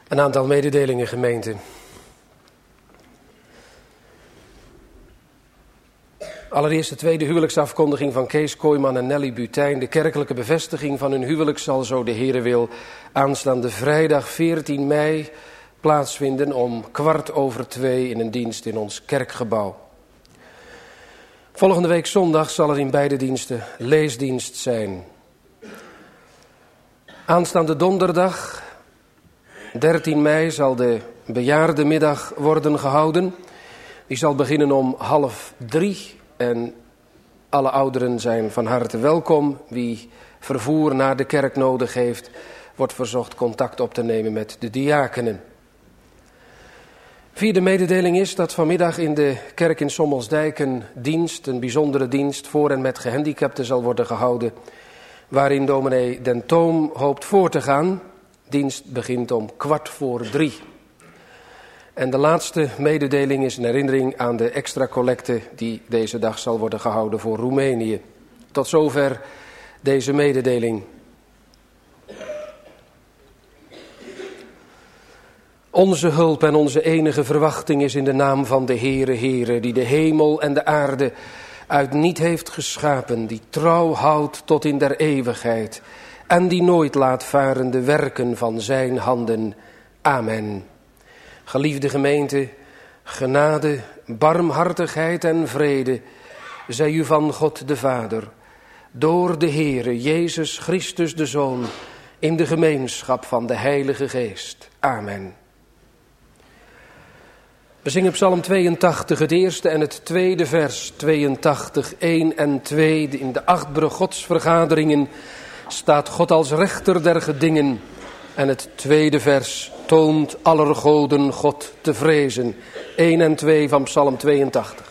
Een aantal mededelingen, gemeente. Allereerst de tweede huwelijksafkondiging van Kees Kooijman en Nelly Butijn. De kerkelijke bevestiging van hun huwelijk zal, zo de Heere wil, aanstaande vrijdag 14 mei plaatsvinden om 14:15 in een dienst in ons kerkgebouw. Volgende week zondag zal er in beide diensten leesdienst zijn. Aanstaande donderdag 13 mei zal de bejaardenmiddag worden gehouden. Die zal beginnen om 2:30 en alle ouderen zijn van harte welkom. Wie vervoer naar de kerk nodig heeft, wordt verzocht contact op te nemen met de diakenen. Vierde mededeling is dat vanmiddag in de kerk in Sommelsdijk een bijzondere dienst voor en met gehandicapten zal worden gehouden, waarin dominee Den Toom hoopt voor te gaan. Dienst begint om 2:15. En de laatste mededeling is een herinnering aan de extra collecte die deze dag zal worden gehouden voor Roemenië. Tot zover deze mededeling. Onze hulp en onze enige verwachting is in de naam van de Heere, die de hemel en de aarde uit niet heeft geschapen, die trouw houdt tot in der eeuwigheid en die nooit laat varen de werken van zijn handen. Amen. Geliefde gemeente, genade, barmhartigheid en vrede zij u van God de Vader, door de Heere Jezus Christus de Zoon, in de gemeenschap van de Heilige Geest. Amen. We zingen Psalm 82, het eerste en het tweede vers, 82, 1 en 2. In de achtbare godsvergaderingen staat God als rechter der gedingen. En het tweede vers toont aller goden God te vrezen. 1 en 2 van Psalm 82.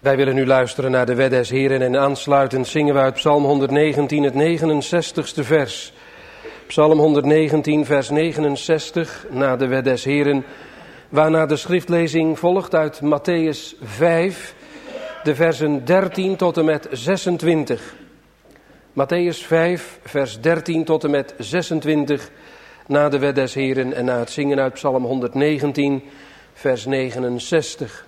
Wij willen nu luisteren naar de wet des Heren en aansluitend zingen we uit Psalm 119 het 69ste vers. Psalm 119 vers 69 na de wet des Heren, waarna de schriftlezing volgt uit Mattheüs 5, de versen 13 tot en met 26. Mattheüs 5 vers 13 tot en met 26 na de wet des Heren en na het zingen uit Psalm 119 vers 69.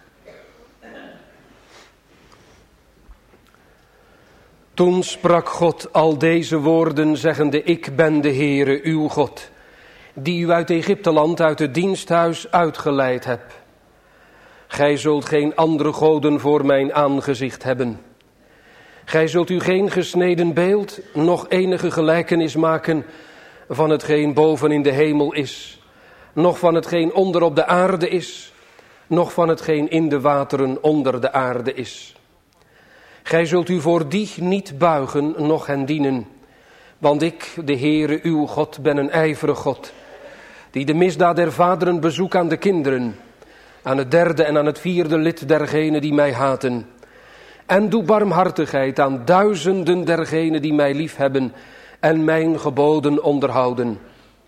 Toen sprak God al deze woorden, zeggende: Ik ben de Heere, uw God, die u uit Egypteland, uit het diensthuis uitgeleid heb. Gij zult geen andere goden voor mijn aangezicht hebben. Gij zult u geen gesneden beeld, noch enige gelijkenis maken van hetgeen boven in de hemel is, noch van hetgeen onder op de aarde is, noch van hetgeen in de wateren onder de aarde is. Gij zult u voor die niet buigen, noch hen dienen. Want ik, de Heere, uw God, ben een ijverig God, die de misdaad der vaderen bezoek aan de kinderen, aan het derde en aan het vierde lid dergenen die mij haten. En doe barmhartigheid aan duizenden dergenen die mij liefhebben en mijn geboden onderhouden.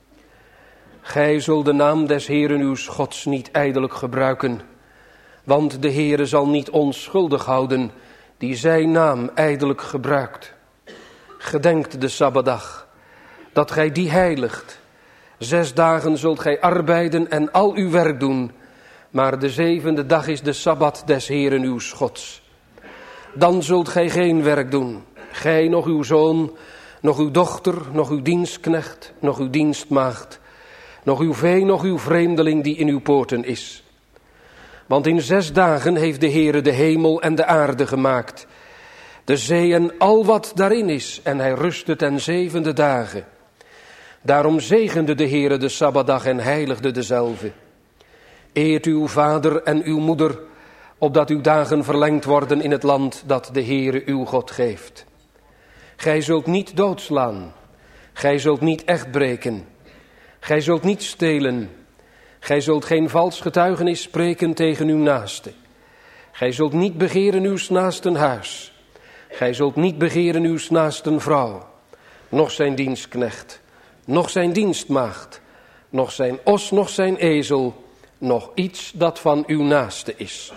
Gij zult de naam des Heeren uws Gods niet ijdelijk gebruiken, want de Heere zal niet onschuldig houden die zijn naam ijdelijk gebruikt. Gedenkt de Sabbatdag, dat gij die heiligt. 6 dagen zult gij arbeiden en al uw werk doen, maar de 7e dag is de Sabbat des Heeren uws Gods. Dan zult gij geen werk doen, gij, noch uw zoon, noch uw dochter, noch uw dienstknecht, noch uw dienstmaagd, noch uw vee, noch uw vreemdeling die in uw poorten is. Want in 6 dagen heeft de Heere de hemel en de aarde gemaakt, de zee en al wat daarin is, en hij rustte ten 7e dagen. Daarom zegende de Heere de Sabbatdag en heiligde dezelve. Eert uw vader en uw moeder, opdat uw dagen verlengd worden in het land dat de Heere uw God geeft. Gij zult niet doodslaan, gij zult niet echt breken, gij zult niet stelen, gij zult geen vals getuigenis spreken tegen uw naaste. Gij zult niet begeren uws naasten huis, gij zult niet begeren uws naasten vrouw, noch zijn dienstknecht, noch zijn dienstmaagd, noch zijn os, noch zijn ezel, noch iets dat van uw naaste is.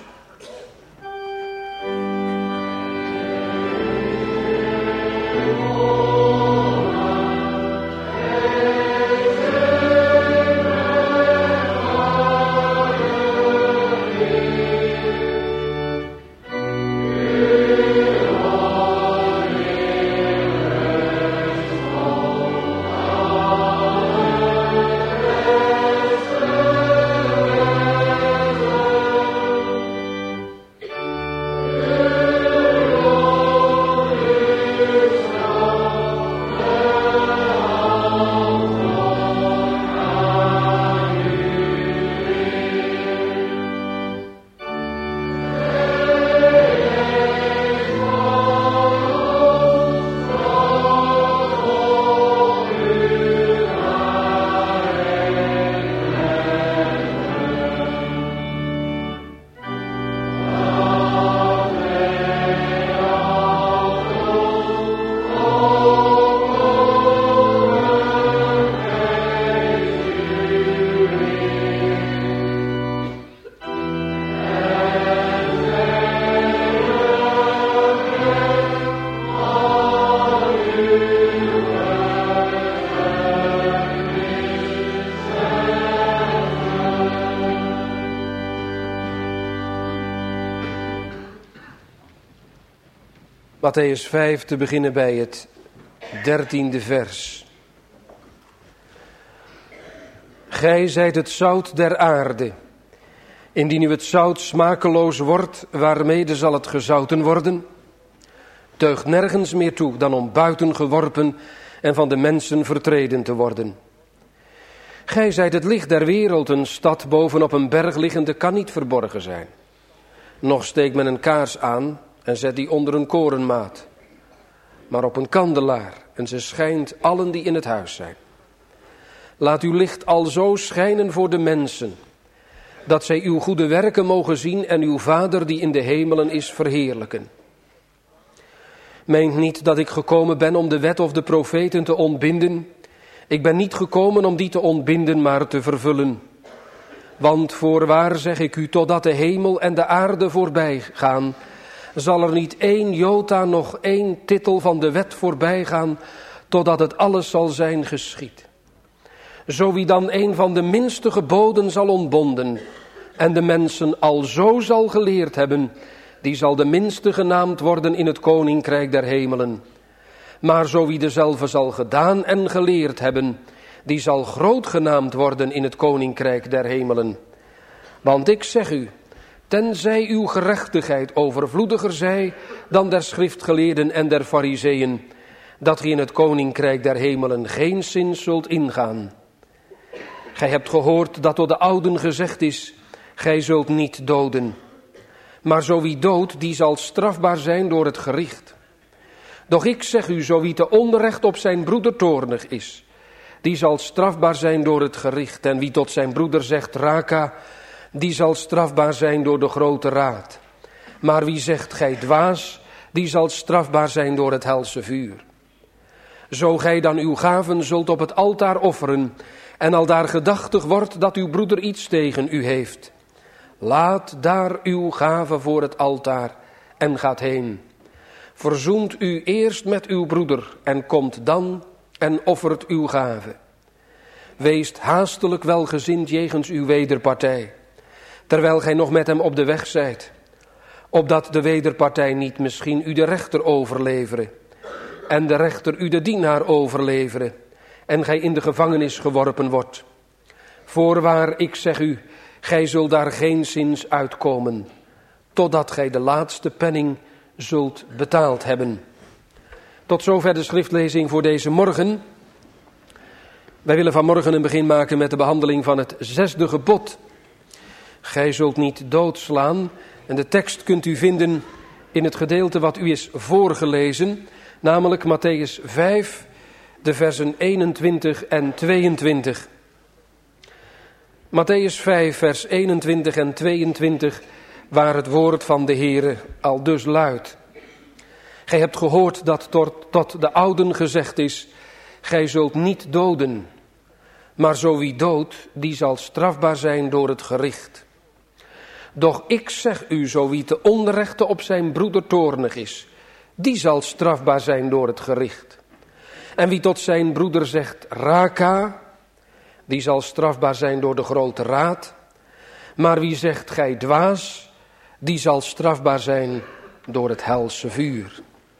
Mattheüs 5, te beginnen bij het 13e vers. Gij zijt het zout der aarde. Indien nu het zout smakeloos wordt, waarmede zal het gezouten worden? Deugt nergens meer toe dan om buiten geworpen en van de mensen vertreden te worden. Gij zijt het licht der wereld, een stad bovenop een berg liggende kan niet verborgen zijn. Nog steekt men een kaars aan en zet die onder een korenmaat, maar op een kandelaar, en ze schijnt allen die in het huis zijn. Laat uw licht alzo schijnen voor de mensen, dat zij uw goede werken mogen zien en uw Vader die in de hemelen is verheerlijken. Meent niet dat ik gekomen ben om de wet of de profeten te ontbinden. Ik ben niet gekomen om die te ontbinden, maar te vervullen. Want voorwaar zeg ik u, totdat de hemel en de aarde voorbij gaan, zal er niet één jota, nog één titel van de wet voorbij gaan, totdat het alles zal zijn geschied. Zo wie dan een van de minste geboden zal ontbonden en de mensen al zo zal geleerd hebben, die zal de minste genaamd worden in het koninkrijk der hemelen. Maar zo wie dezelfde zal gedaan en geleerd hebben, die zal groot genaamd worden in het koninkrijk der hemelen. Want ik zeg u, tenzij uw gerechtigheid overvloediger zij dan der schriftgeleerden en der farizeeën, dat gij in het koninkrijk der hemelen geenszins zult ingaan. Gij hebt gehoord dat door de ouden gezegd is, gij zult niet doden. Maar zo wie doodt, die zal strafbaar zijn door het gericht. Doch ik zeg u, zo wie te onrecht op zijn broeder toornig is, die zal strafbaar zijn door het gericht. En wie tot zijn broeder zegt raka, die zal strafbaar zijn door de grote raad. Maar wie zegt gij dwaas, die zal strafbaar zijn door het helse vuur. Zo gij dan uw gaven zult op het altaar offeren, en aldaar gedachtig wordt dat uw broeder iets tegen u heeft. Laat daar uw gave voor het altaar en gaat heen. Verzoent u eerst met uw broeder en komt dan en offert uw gave. Weest haastelijk welgezind jegens uw wederpartij, terwijl gij nog met hem op de weg zijt, opdat de wederpartij niet misschien u de rechter overlevere, en de rechter u de dienaar overlevere, en gij in de gevangenis geworpen wordt. Voorwaar, ik zeg u, gij zult daar geenszins uitkomen, totdat gij de laatste penning zult betaald hebben. Tot zover de schriftlezing voor deze morgen. Wij willen vanmorgen een begin maken met de behandeling van het 6e gebod. Gij zult niet doodslaan. En de tekst kunt u vinden in het gedeelte wat u is voorgelezen, namelijk Mattheüs 5, de versen 21 en 22. Mattheüs 5, vers 21 en 22, waar het woord van de Heere al dus luidt. Gij hebt gehoord dat tot de ouden gezegd is, gij zult niet doden, maar zo wie doodt, die zal strafbaar zijn door het gericht. Doch ik zeg u, zo wie te onrechte op zijn broeder toornig is, die zal strafbaar zijn door het gericht. En wie tot zijn broeder zegt raka, die zal strafbaar zijn door de grote raad. Maar wie zegt gij dwaas, die zal strafbaar zijn door het helse vuur.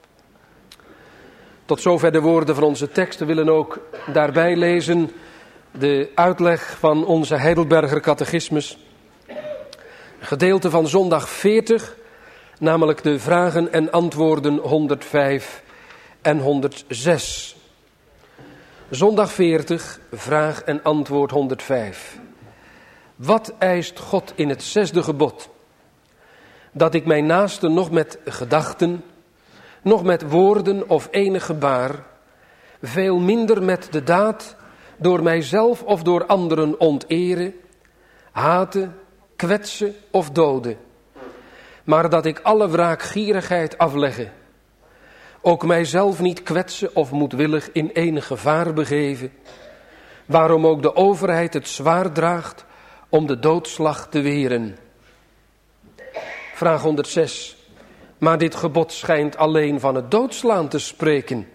Tot zover de woorden van onze tekst. We willen ook daarbij lezen de uitleg van onze Heidelberger catechismus. Een gedeelte van zondag 40, namelijk de vragen en antwoorden 105 en 106. Zondag 40, vraag en antwoord 105. Wat eist God in het 6e gebod? Dat ik mijn naaste nog met gedachten, nog met woorden of enig gebaar, veel minder met de daad, door mijzelf of door anderen ontere, haten, kwetsen of doden. Maar dat ik alle wraakgierigheid aflegge, ook mijzelf niet kwetsen of moedwillig in enig gevaar begeven, waarom ook de overheid het zwaar draagt om de doodslag te weren. Vraag 106. Maar dit gebod schijnt alleen van het doodslaan te spreken.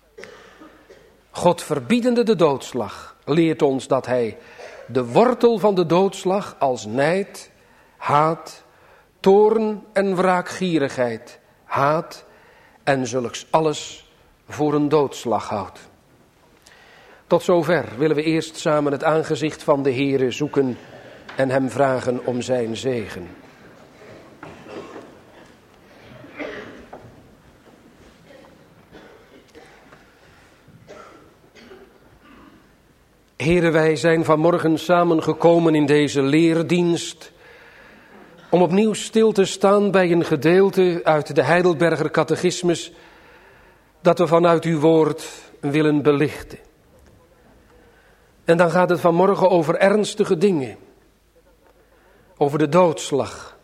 God verbiedende de doodslag leert ons dat hij de wortel van de doodslag als nijd, haat, toorn en wraakgierigheid, haat en zulks alles voor een doodslag houdt. Tot zover willen we eerst samen het aangezicht van de Heere zoeken en hem vragen om zijn zegen. Heere, wij zijn vanmorgen samengekomen in deze leerdienst om opnieuw stil te staan bij een gedeelte uit de Heidelberger catechismus dat we vanuit uw woord willen belichten. En dan gaat het vanmorgen over ernstige dingen. over de doodslag.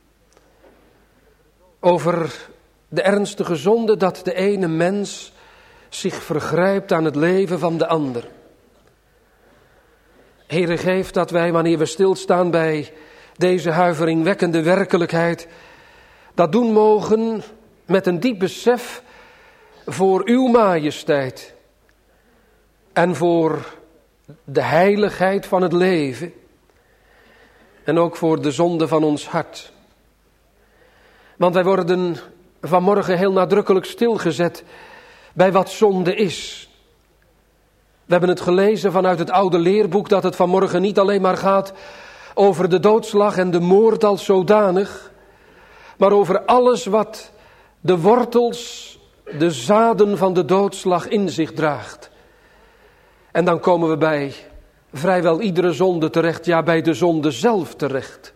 Over de ernstige zonde dat de ene mens zich vergrijpt aan het leven van de ander. Heere, geef dat wij, wanneer we stilstaan bij deze huiveringwekkende werkelijkheid, dat doen mogen met een diep besef voor uw majesteit en voor de heiligheid van het leven en ook voor de zonde van ons hart. Want wij worden vanmorgen heel nadrukkelijk stilgezet bij wat zonde is. We hebben het gelezen vanuit het oude leerboek dat het vanmorgen niet alleen maar gaat over de doodslag en de moord als zodanig, maar over alles wat de wortels, de zaden van de doodslag in zich draagt. En dan komen we bij vrijwel iedere zonde terecht, ja, bij de zonde zelf terecht.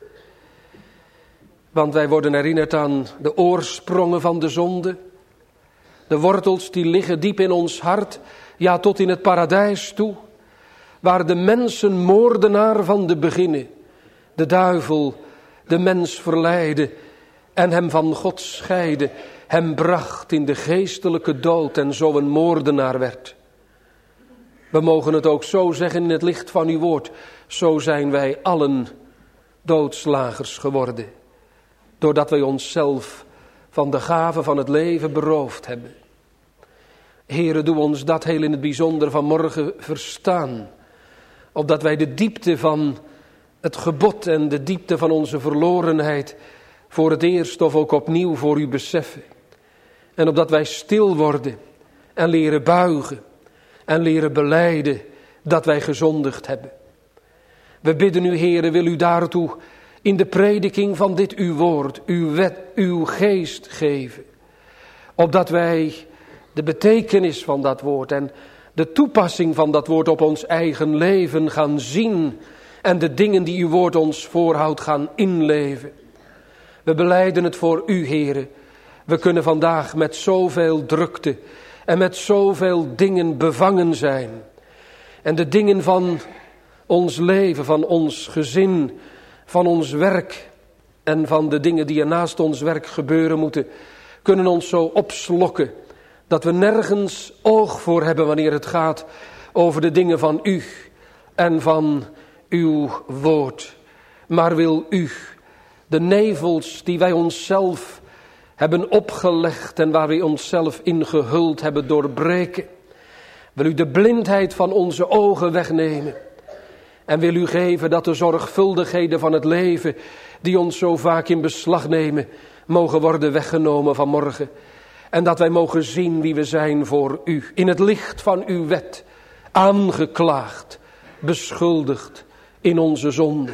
Want wij worden herinnerd aan de oorsprongen van de zonde. De wortels die liggen diep in ons hart, ja, tot in het paradijs toe, waar de mensenmoordenaar van de beginnen, de duivel, de mens verleidde en hem van God scheidde, hem bracht in de geestelijke dood en zo een moordenaar werd. We mogen het ook zo zeggen in het licht van uw woord, zo zijn wij allen doodslagers geworden, doordat wij onszelf van de gave van het leven beroofd hebben. Heere, doe ons dat heel in het bijzonder vanmorgen verstaan, opdat wij de diepte van het gebod en de diepte van onze verlorenheid voor het eerst of ook opnieuw voor u beseffen. En opdat wij stil worden en leren buigen en leren belijden dat wij gezondigd hebben. We bidden u, Heere, wil u daartoe in de prediking van dit uw woord, uw wet, uw geest geven. Opdat wij de betekenis van dat woord en de toepassing van dat woord op ons eigen leven gaan zien en de dingen die uw woord ons voorhoudt gaan inleven. We belijden het voor u, Heere. We kunnen vandaag met zoveel drukte en met zoveel dingen bevangen zijn. En de dingen van ons leven, van ons gezin, van ons werk en van de dingen die er naast ons werk gebeuren moeten, kunnen ons zo opslokken dat we nergens oog voor hebben wanneer het gaat over de dingen van u en van uw woord. Maar wil u de nevels die wij onszelf hebben opgelegd en waar wij onszelf in gehuld hebben doorbreken. Wil u de blindheid van onze ogen wegnemen. En wil u geven dat de zorgvuldigheden van het leven die ons zo vaak in beslag nemen, mogen worden weggenomen vanmorgen. En dat wij mogen zien wie we zijn voor u. In het licht van uw wet, aangeklaagd, beschuldigd in onze zonde.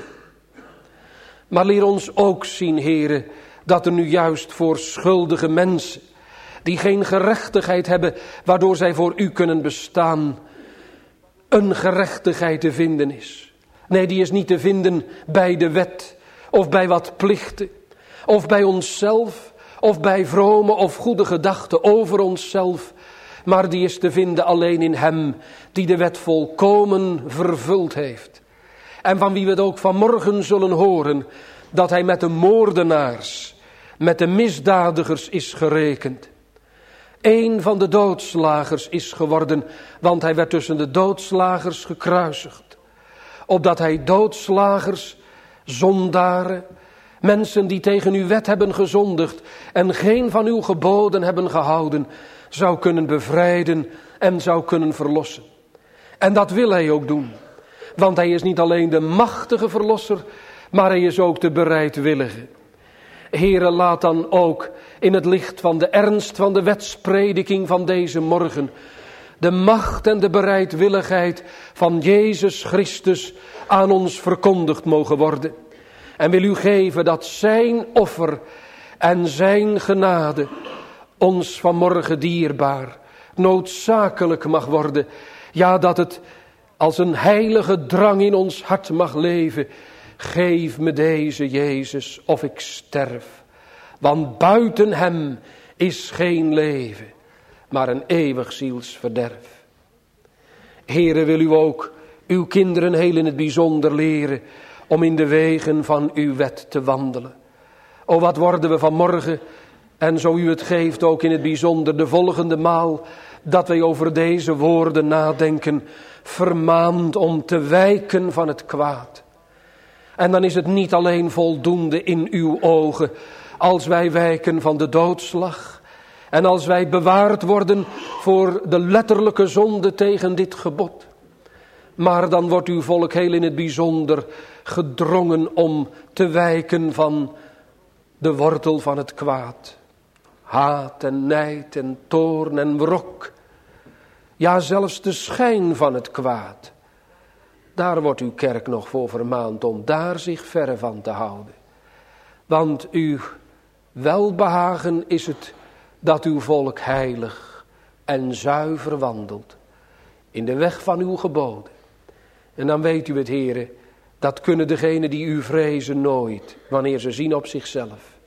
Maar leer ons ook zien, Heere, dat er nu juist voor schuldige mensen, die geen gerechtigheid hebben, waardoor zij voor u kunnen bestaan, een gerechtigheid te vinden is. Nee, die is niet te vinden bij de wet, of bij wat plichten, of bij onszelf, of bij vrome of goede gedachten over onszelf, maar die is te vinden alleen in hem die de wet volkomen vervuld heeft. En van wie we het ook vanmorgen zullen horen, dat hij met de moordenaars, met de misdadigers is gerekend. Eén van de doodslagers is geworden, want hij werd tussen de doodslagers gekruisigd. Opdat hij doodslagers, zondaren, mensen die tegen uw wet hebben gezondigd en geen van uw geboden hebben gehouden, zou kunnen bevrijden en zou kunnen verlossen. En dat wil hij ook doen. Want hij is niet alleen de machtige verlosser, maar hij is ook de bereidwillige. Heere, laat dan ook in het licht van de ernst van de wetsprediking van deze morgen de macht en de bereidwilligheid van Jezus Christus aan ons verkondigd mogen worden. En wil u geven dat zijn offer en zijn genade ons vanmorgen dierbaar, noodzakelijk mag worden. Ja, dat het als een heilige drang in ons hart mag leven. Geef me deze Jezus of ik sterf. Want buiten hem is geen leven, maar een eeuwig zielsverderf. Heere, wil u ook uw kinderen heel in het bijzonder leren om in de wegen van uw wet te wandelen. O, wat worden we vanmorgen, en zo u het geeft ook in het bijzonder de volgende maal, dat wij over deze woorden nadenken, vermaand om te wijken van het kwaad. En dan is het niet alleen voldoende in uw ogen, als wij wijken van de doodslag, en als wij bewaard worden voor de letterlijke zonde tegen dit gebod. Maar dan wordt uw volk heel in het bijzonder gedrongen om te wijken van de wortel van het kwaad. Haat en nijd en toorn en wrok. Ja, zelfs de schijn van het kwaad. Daar wordt uw kerk nog voor vermaand om daar zich verre van te houden. Want uw welbehagen is het dat uw volk heilig en zuiver wandelt in de weg van uw geboden. En dan weet u het, Heere, dat kunnen degenen die u vrezen nooit, wanneer ze zien op zichzelf.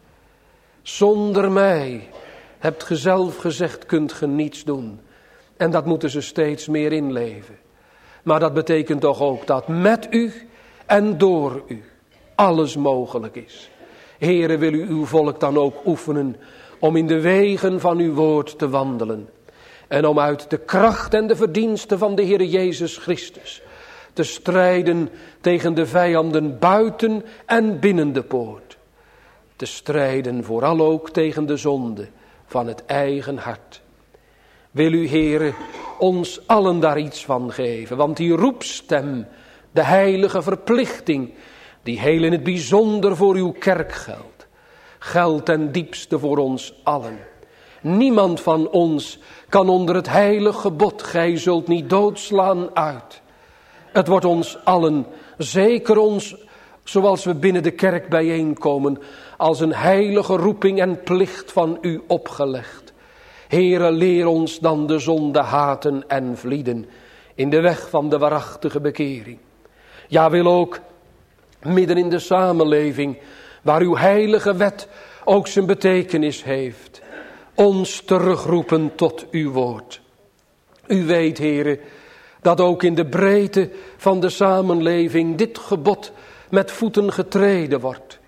Zonder mij, hebt ge zelf gezegd, kunt ge niets doen. En dat moeten ze steeds meer inleven. Maar dat betekent toch ook dat met u en door u alles mogelijk is. Heere, wil u uw volk dan ook oefenen om in de wegen van uw woord te wandelen. En om uit de kracht en de verdiensten van de Heere Jezus Christus te strijden tegen de vijanden buiten en binnen de poort. Te strijden vooral ook tegen de zonde van het eigen hart. Wil u, Heere, ons allen daar iets van geven, want die roepstem, de heilige verplichting, die heel in het bijzonder voor uw kerk geldt, geldt ten diepste voor ons allen. Niemand van ons kan onder het heilige gebod, gij zult niet doodslaan, uit. Het wordt ons allen, zeker ons, zoals we binnen de kerk bijeenkomen, als een heilige roeping en plicht van u opgelegd. Heere, leer ons dan de zonde haten en vlieden in de weg van de waarachtige bekering. Ja, wil ook midden in de samenleving, waar uw heilige wet ook zijn betekenis heeft, ons terugroepen tot uw woord. U weet, Heere, dat ook in de breedte van de samenleving dit gebod met voeten getreden wordt.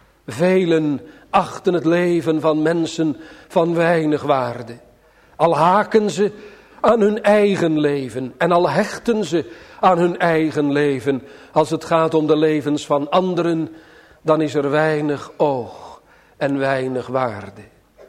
Velen achten het leven van mensen van weinig waarde. Al haken ze aan hun eigen leven en al hechten ze aan hun eigen leven. Als het gaat om de levens van anderen, dan is er weinig oog en weinig waarde.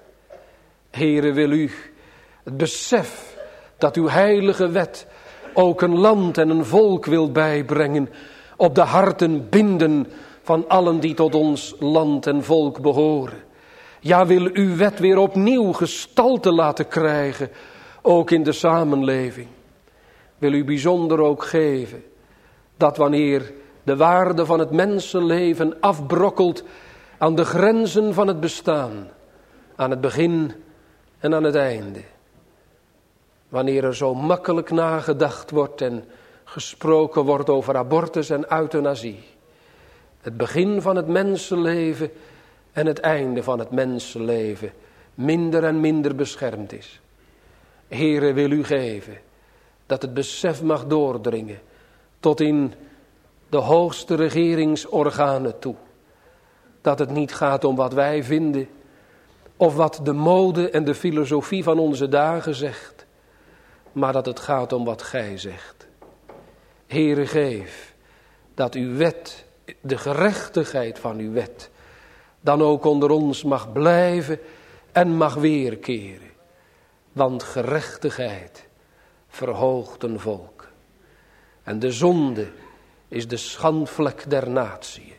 Heere, wil u het besef dat uw heilige wet ook een land en een volk wil bijbrengen, op de harten binden van allen die tot ons land en volk behoren. Ja, wil uw wet weer opnieuw gestalte laten krijgen, ook in de samenleving. Wil u bijzonder ook geven dat wanneer de waarde van het mensenleven afbrokkelt aan de grenzen van het bestaan, aan het begin en aan het einde. Wanneer er zo makkelijk nagedacht wordt en gesproken wordt over abortus en euthanasie. Het begin van het mensenleven en het einde van het mensenleven minder en minder beschermd is. Heere, wil u geven dat het besef mag doordringen tot in de hoogste regeringsorganen toe. Dat het niet gaat om wat wij vinden of wat de mode en de filosofie van onze dagen zegt, maar dat het gaat om wat gij zegt. Heere, geef dat uw wet, de gerechtigheid van uw wet, dan ook onder ons mag blijven en mag weerkeren. Want gerechtigheid verhoogt een volk. En de zonde is de schandvlek der natie.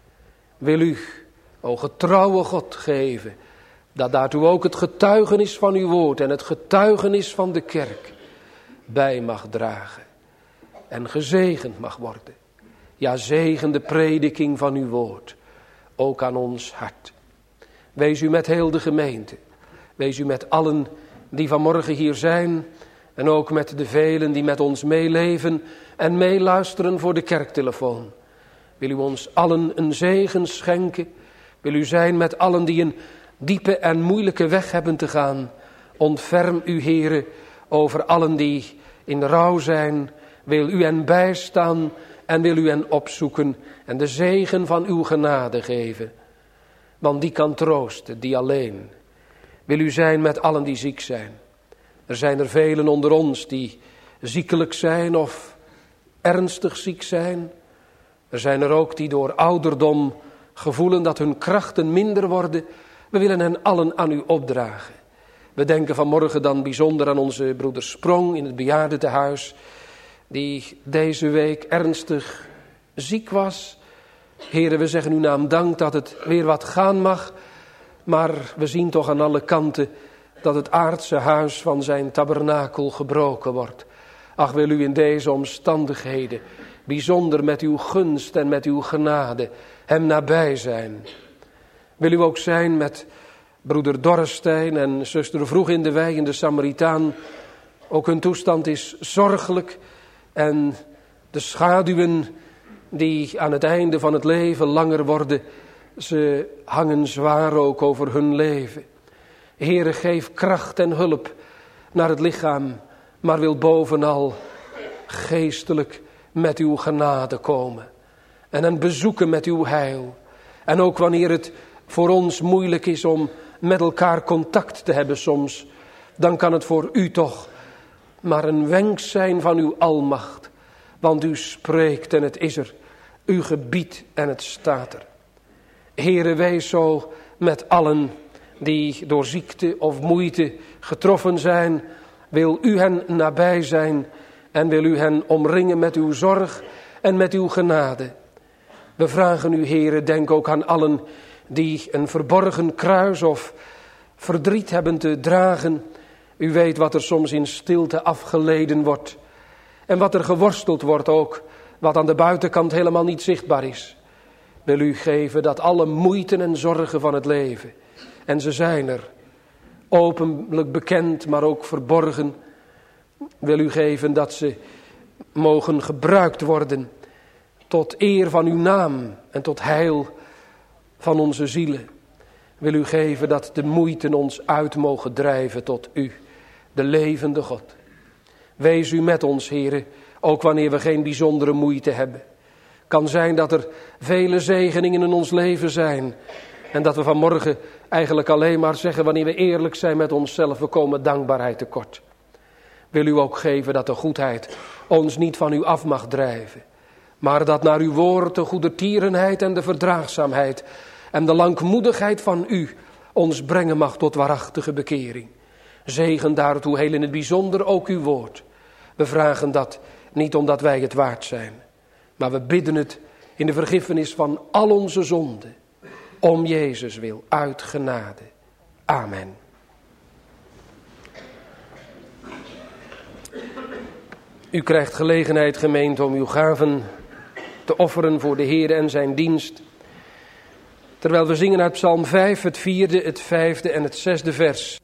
Wil u, o getrouwe God, geven dat daartoe ook het getuigenis van uw woord en het getuigenis van de kerk bij mag dragen. En gezegend mag worden. Ja, zegen de prediking van uw woord. Ook aan ons hart. Wees u met heel de gemeente. Wees u met allen die vanmorgen hier zijn. En ook met de velen die met ons meeleven en meeluisteren voor de kerktelefoon. Wil u ons allen een zegen schenken. Wil u zijn met allen die een diepe en moeilijke weg hebben te gaan. Ontferm u, Heere, over allen die in rouw zijn. Wil u hen bijstaan en wil u hen opzoeken en de zegen van uw genade geven. Want die kan troosten, die alleen. Wil u zijn met allen die ziek zijn. Er zijn er velen onder ons die ziekelijk zijn of ernstig ziek zijn. Er zijn er ook die door ouderdom gevoelen dat hun krachten minder worden. We willen hen allen aan u opdragen. We denken vanmorgen dan bijzonder aan onze broeder Sprong in het bejaardentehuis, die deze week ernstig ziek was. Heren, we zeggen uw naam dank dat het weer wat gaan mag, maar we zien toch aan alle kanten dat het aardse huis van zijn tabernakel gebroken wordt. Ach, wil u in deze omstandigheden bijzonder met uw gunst en met uw genade hem nabij zijn. Wil u ook zijn met broeder Dorrestein en zuster Vroeg in de Wei in de Samaritaan. Ook hun toestand is zorgelijk en de schaduwen die aan het einde van het leven langer worden, ze hangen zwaar ook over hun leven. Heere, geef kracht en hulp naar het lichaam, maar wil bovenal geestelijk met uw genade komen. En hen bezoeken met uw heil. En ook wanneer het voor ons moeilijk is om met elkaar contact te hebben soms, dan kan het voor u toch maar een wenk zijn van uw almacht. Want u spreekt en het is er. U gebiedt en het staat er. Heere, wees zo met allen die door ziekte of moeite getroffen zijn. Wil u hen nabij zijn en wil u hen omringen met uw zorg en met uw genade. We vragen u, Heere, denk ook aan allen die een verborgen kruis of verdriet hebben te dragen. U weet wat er soms in stilte afgeleden wordt. En wat er geworsteld wordt ook, wat aan de buitenkant helemaal niet zichtbaar is. Wil u geven dat alle moeiten en zorgen van het leven, en ze zijn er, openlijk bekend, maar ook verborgen. Wil u geven dat ze mogen gebruikt worden tot eer van uw naam en tot heil van onze zielen. Wil u geven dat de moeiten ons uit mogen drijven tot u, de levende God. Wees u met ons, Heere, ook wanneer we geen bijzondere moeite hebben. Kan zijn dat er vele zegeningen in ons leven zijn. En dat we vanmorgen eigenlijk alleen maar zeggen, wanneer we eerlijk zijn met onszelf, we komen dankbaarheid tekort. Wil u ook geven dat de goedheid ons niet van u af mag drijven. Maar dat naar uw woord de goedertierenheid en de verdraagzaamheid en de langmoedigheid van u ons brengen mag tot waarachtige bekering. Zegen daartoe heel in het bijzonder ook uw woord. We vragen dat niet omdat wij het waard zijn, maar we bidden het in de vergiffenis van al onze zonden. Om Jezus wil, uit genade. Amen. U krijgt gelegenheid, gemeente, om uw gaven te offeren voor de Heer en zijn dienst. Terwijl we zingen uit Psalm 5, het 4e, het 5e en het 6e vers.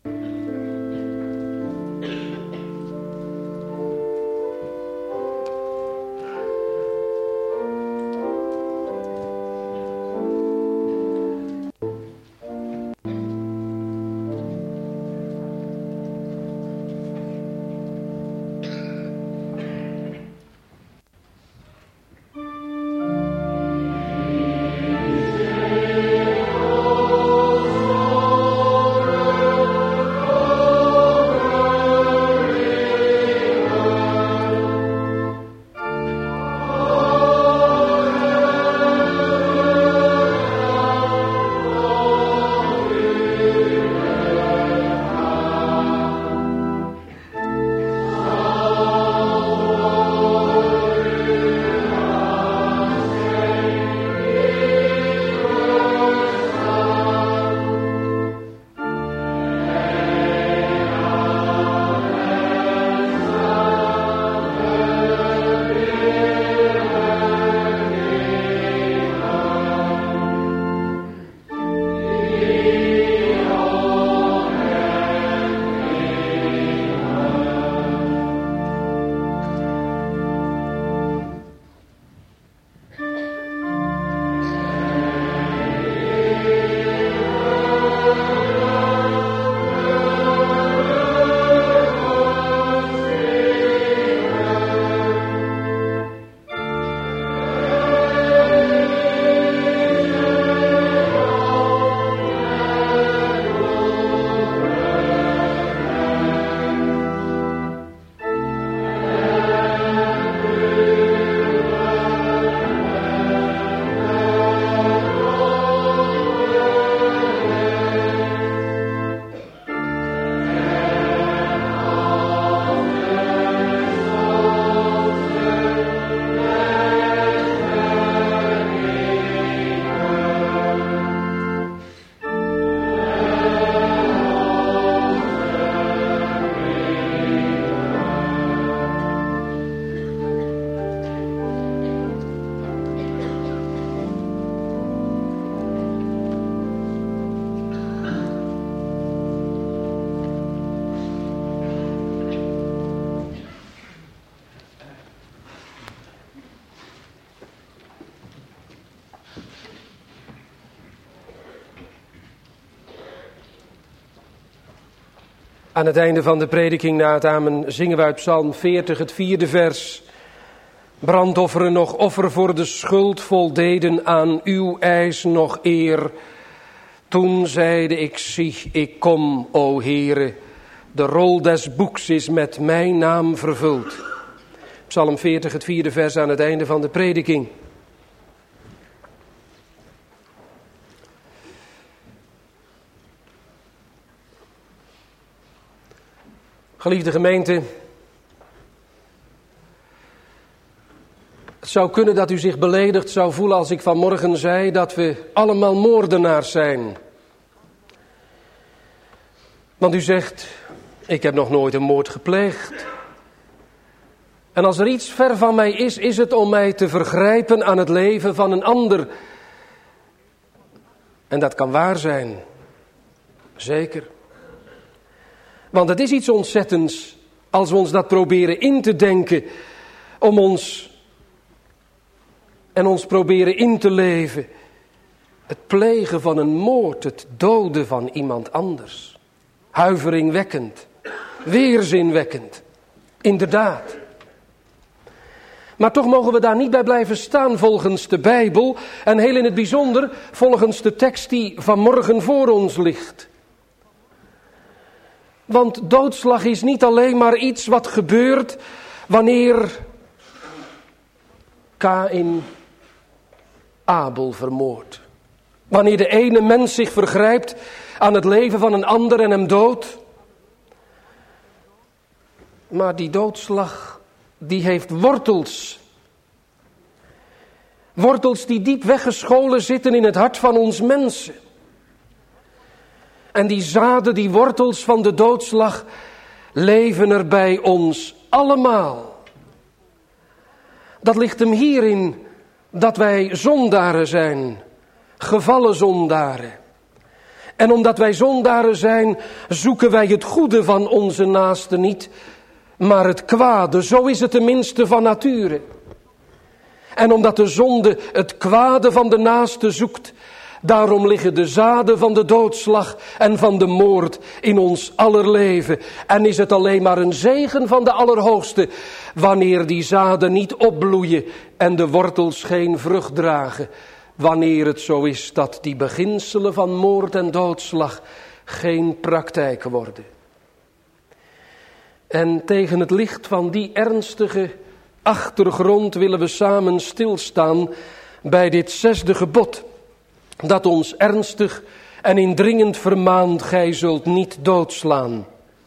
Aan het einde van de prediking na het amen zingen we uit Psalm 40, het 4e vers. Brandofferen nog offer voor de schuld voldeden aan uw eis nog eer. Toen zeide ik, zie, ik kom, o Heere, de rol des boeks is met mijn naam vervuld. Psalm 40, het 4e vers aan het einde van de prediking. Geliefde gemeente, het zou kunnen dat u zich beledigd zou voelen als ik vanmorgen zei dat we allemaal moordenaars zijn. Want u zegt, ik heb nog nooit een moord gepleegd. En als er iets ver van mij is het om mij te vergrijpen aan het leven van een ander. En dat kan waar zijn, zeker. Want het is iets ontzettends als we ons dat proberen in te denken om ons proberen in te leven. Het plegen van een moord, het doden van iemand anders. Huiveringwekkend, weerzinwekkend, inderdaad. Maar toch mogen we daar niet bij blijven staan volgens de Bijbel en heel in het bijzonder volgens de tekst die vanmorgen voor ons ligt. Want doodslag is niet alleen maar iets wat gebeurt wanneer Kaïn Abel vermoordt. Wanneer de ene mens zich vergrijpt aan het leven van een ander en hem doodt. Maar die doodslag, die heeft wortels. Wortels die diep weggescholen zitten in het hart van ons mensen. En die zaden, die wortels van de doodslag, leven er bij ons allemaal. Dat ligt hem hierin dat wij zondaren zijn, gevallen zondaren. En omdat wij zondaren zijn, zoeken wij het goede van onze naaste niet, maar het kwade. Zo is het tenminste van nature. En omdat de zonde het kwade van de naaste zoekt, daarom liggen de zaden van de doodslag en van de moord in ons aller leven. En is het alleen maar een zegen van de Allerhoogste wanneer die zaden niet opbloeien en de wortels geen vrucht dragen. Wanneer het zo is dat die beginselen van moord en doodslag geen praktijk worden. En tegen het licht van die ernstige achtergrond willen we samen stilstaan bij dit 6e gebod. Dat ons ernstig en indringend vermaant, gij zult niet doodslaan.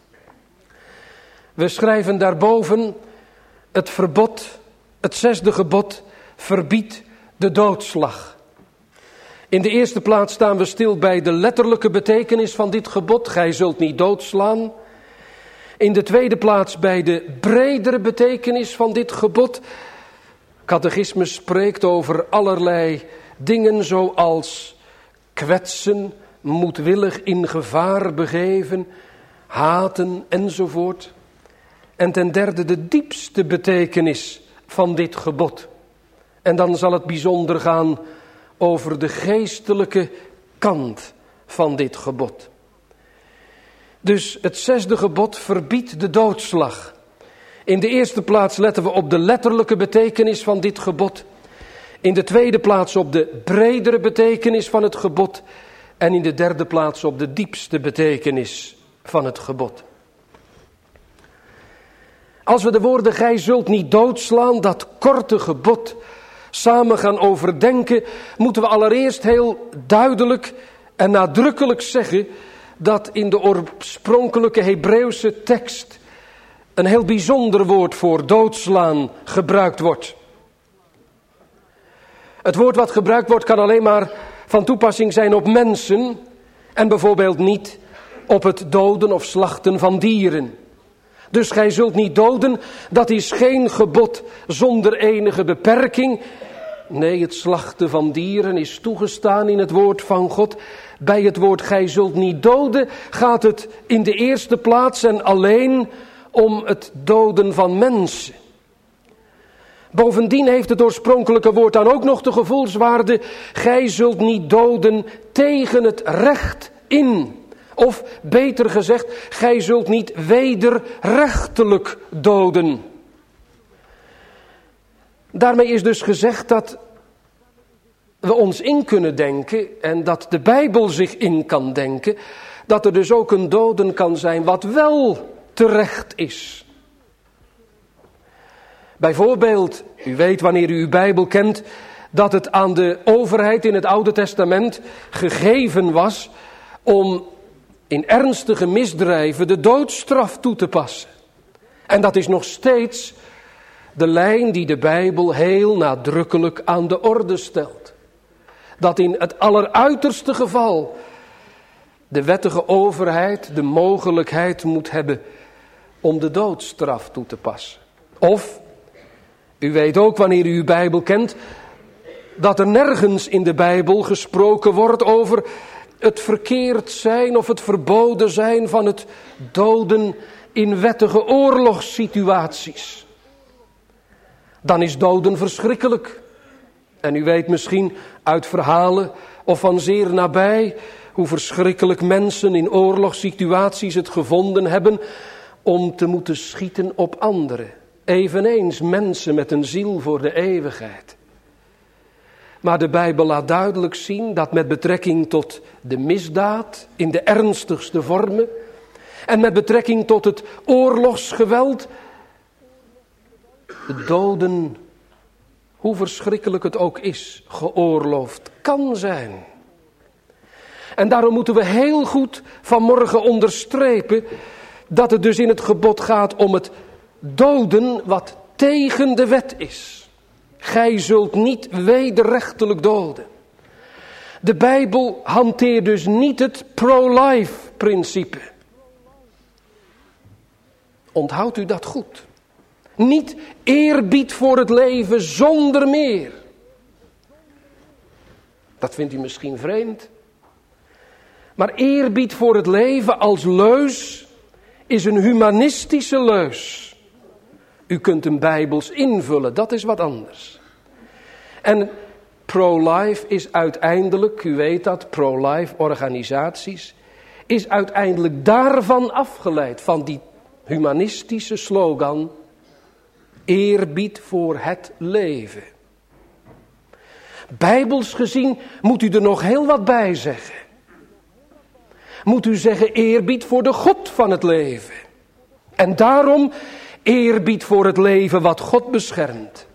We schrijven daarboven het verbod, het 6e gebod, verbiedt de doodslag. In de eerste plaats staan we stil bij de letterlijke betekenis van dit gebod, gij zult niet doodslaan. In de tweede plaats bij de bredere betekenis van dit gebod. Catechisme spreekt over allerlei dingen zoals kwetsen, moedwillig in gevaar begeven, haten enzovoort. En ten derde de diepste betekenis van dit gebod. En dan zal het bijzonder gaan over de geestelijke kant van dit gebod. Dus het 6e gebod verbiedt de doodslag. In de eerste plaats letten we op de letterlijke betekenis van dit gebod. In de tweede plaats op de bredere betekenis van het gebod. En in de derde plaats op de diepste betekenis van het gebod. Als we de woorden gij zult niet doodslaan, dat korte gebod, samen gaan overdenken, moeten we allereerst heel duidelijk en nadrukkelijk zeggen dat in de oorspronkelijke Hebreeuwse tekst een heel bijzonder woord voor doodslaan gebruikt wordt. Het woord wat gebruikt wordt kan alleen maar van toepassing zijn op mensen en bijvoorbeeld niet op het doden of slachten van dieren. Dus gij zult niet doden, dat is geen gebod zonder enige beperking. Nee, het slachten van dieren is toegestaan in het woord van God. Bij het woord gij zult niet doden gaat het in de eerste plaats en alleen om het doden van mensen. Bovendien heeft het oorspronkelijke woord dan ook nog de gevoelswaarde, gij zult niet doden tegen het recht in. Of beter gezegd, gij zult niet wederrechtelijk doden. Daarmee is dus gezegd dat we ons in kunnen denken en dat de Bijbel zich in kan denken, dat er dus ook een doden kan zijn wat wel terecht is. Bijvoorbeeld, u weet wanneer u uw Bijbel kent, dat het aan de overheid in het Oude Testament gegeven was om in ernstige misdrijven de doodstraf toe te passen. En dat is nog steeds de lijn die de Bijbel heel nadrukkelijk aan de orde stelt. Dat in het alleruiterste geval de wettige overheid de mogelijkheid moet hebben om de doodstraf toe te passen. Of, u weet ook wanneer u uw Bijbel kent, dat er nergens in de Bijbel gesproken wordt over het verkeerd zijn of het verboden zijn van het doden in wettige oorlogssituaties. Dan is doden verschrikkelijk. En u weet misschien uit verhalen of van zeer nabij hoe verschrikkelijk mensen in oorlogssituaties het gevonden hebben om te moeten schieten op anderen. Eveneens mensen met een ziel voor de eeuwigheid. Maar de Bijbel laat duidelijk zien dat met betrekking tot de misdaad in de ernstigste vormen en met betrekking tot het oorlogsgeweld, de doden, hoe verschrikkelijk het ook is, geoorloofd kan zijn. En daarom moeten we heel goed vanmorgen onderstrepen dat het dus in het gebod gaat om het doden wat tegen de wet is. Gij zult niet wederrechtelijk doden. De Bijbel hanteert dus niet het pro-life principe. Onthoudt u dat goed. Niet eerbied voor het leven zonder meer. Dat vindt u misschien vreemd. Maar eerbied voor het leven als leus is een humanistische leus. U kunt hem bijbels invullen, dat is wat anders. En pro-life is uiteindelijk, u weet dat, pro-life organisaties, is uiteindelijk daarvan afgeleid, van die humanistische slogan, eerbied voor het leven. Bijbels gezien moet u er nog heel wat bij zeggen. Moet u zeggen eerbied voor de God van het leven. En daarom eerbied voor het leven wat God beschermt.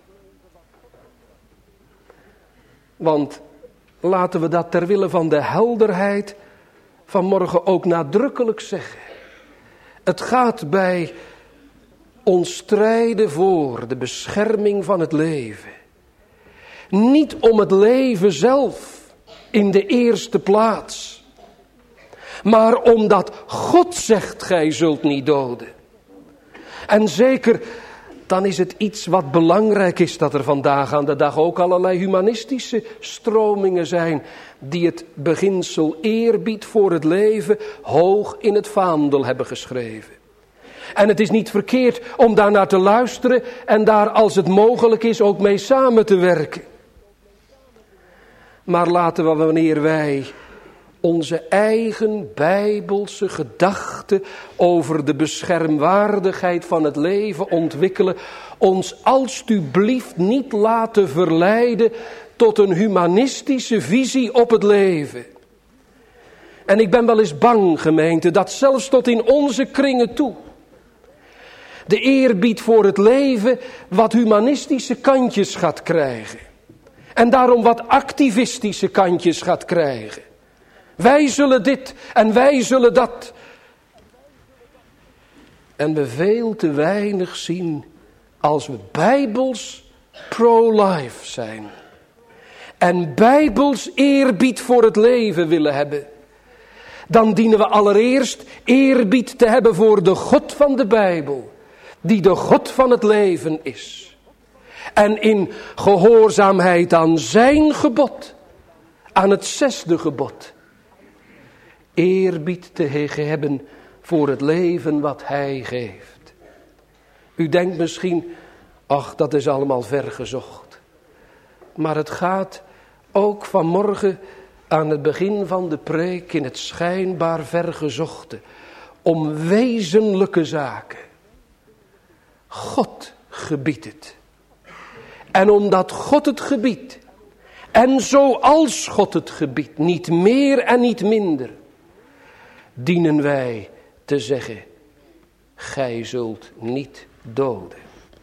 Want laten we dat ter wille van de helderheid vanmorgen ook nadrukkelijk zeggen. Het gaat bij ons strijden voor de bescherming van het leven niet om het leven zelf in de eerste plaats, maar omdat God zegt, gij zult niet doden. En zeker, dan is het iets wat belangrijk is dat er vandaag aan de dag ook allerlei humanistische stromingen zijn die het beginsel eerbied voor het leven hoog in het vaandel hebben geschreven. En het is niet verkeerd om daar naar te luisteren en daar als het mogelijk is ook mee samen te werken. Maar laten we, wanneer wij onze eigen bijbelse gedachten over de beschermwaardigheid van het leven ontwikkelen, ons alstublieft niet laten verleiden tot een humanistische visie op het leven. En ik ben wel eens bang, gemeente, dat zelfs tot in onze kringen toe de eerbied voor het leven wat humanistische kantjes gaat krijgen. En daarom wat activistische kantjes gaat krijgen. Wij zullen dit en wij zullen dat. En we veel te weinig zien als we bijbels pro-life zijn. En bijbels eerbied voor het leven willen hebben. Dan dienen we allereerst eerbied te hebben voor de God van de Bijbel. Die de God van het leven is. En in gehoorzaamheid aan zijn gebod, aan het 6e gebod, eerbied te hebben voor het leven wat hij geeft. U denkt misschien, ach, dat is allemaal ver gezocht. Maar het gaat ook vanmorgen aan het begin van de preek in het schijnbaar vergezochte om wezenlijke zaken. God gebiedt het. En omdat God het gebiedt, en zoals God het gebiedt, niet meer en niet minder, dienen wij te zeggen, gij zult niet doden.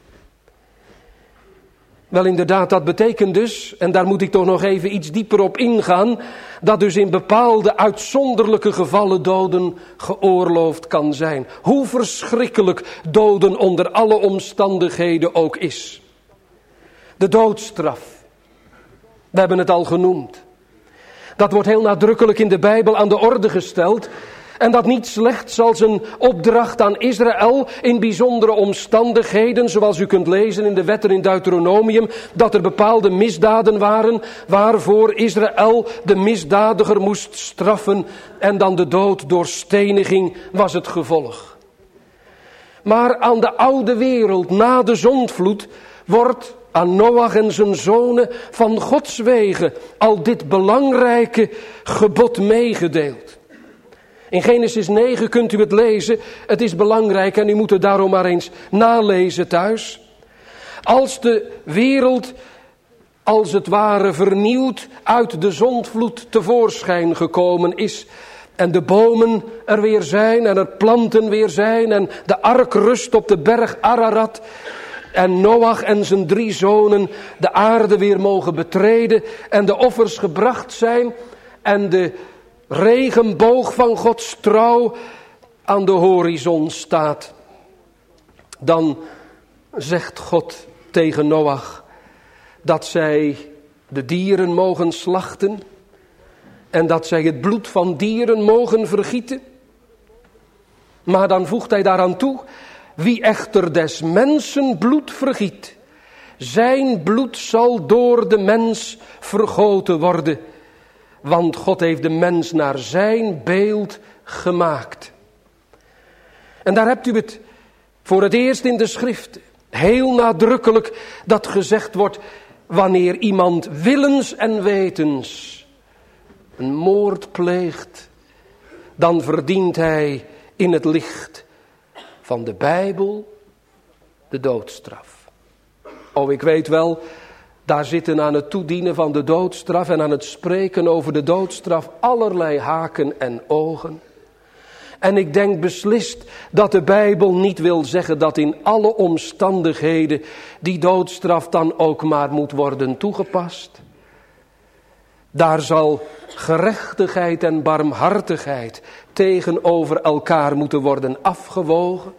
Wel inderdaad, dat betekent dus, en daar moet ik toch nog even iets dieper op ingaan, dat dus in bepaalde uitzonderlijke gevallen doden geoorloofd kan zijn. Hoe verschrikkelijk doden onder alle omstandigheden ook is. De doodstraf, we hebben het al genoemd. Dat wordt heel nadrukkelijk in de Bijbel aan de orde gesteld. En dat niet slechts als een opdracht aan Israël in bijzondere omstandigheden, zoals u kunt lezen in de wetten in Deuteronomium, dat er bepaalde misdaden waren waarvoor Israël de misdadiger moest straffen en dan de dood door steniging was het gevolg. Maar aan de oude wereld na de zondvloed wordt aan Noach en zijn zonen van Gods wegen al dit belangrijke gebod meegedeeld. In Genesis 9 kunt u het lezen, het is belangrijk en u moet het daarom maar eens nalezen thuis. Als de wereld als het ware vernieuwd uit de zondvloed tevoorschijn gekomen is en de bomen er weer zijn en er planten weer zijn en de ark rust op de berg Ararat en Noach en zijn 3 zonen de aarde weer mogen betreden en de offers gebracht zijn en de regenboog van Gods trouw aan de horizon staat. Dan zegt God tegen Noach dat zij de dieren mogen slachten en dat zij het bloed van dieren mogen vergieten. Maar dan voegt hij daaraan toe, wie echter des mensen bloed vergiet, zijn bloed zal door de mens vergoten worden. Want God heeft de mens naar zijn beeld gemaakt. En daar hebt u het voor het eerst in de schrift. Heel nadrukkelijk dat gezegd wordt. Wanneer iemand willens en wetens een moord pleegt. Dan verdient hij in het licht van de Bijbel de doodstraf. Oh, ik weet wel. Daar zitten aan het toedienen van de doodstraf en aan het spreken over de doodstraf allerlei haken en ogen. En ik denk beslist dat de Bijbel niet wil zeggen dat in alle omstandigheden die doodstraf dan ook maar moet worden toegepast. Daar zal gerechtigheid en barmhartigheid tegenover elkaar moeten worden afgewogen.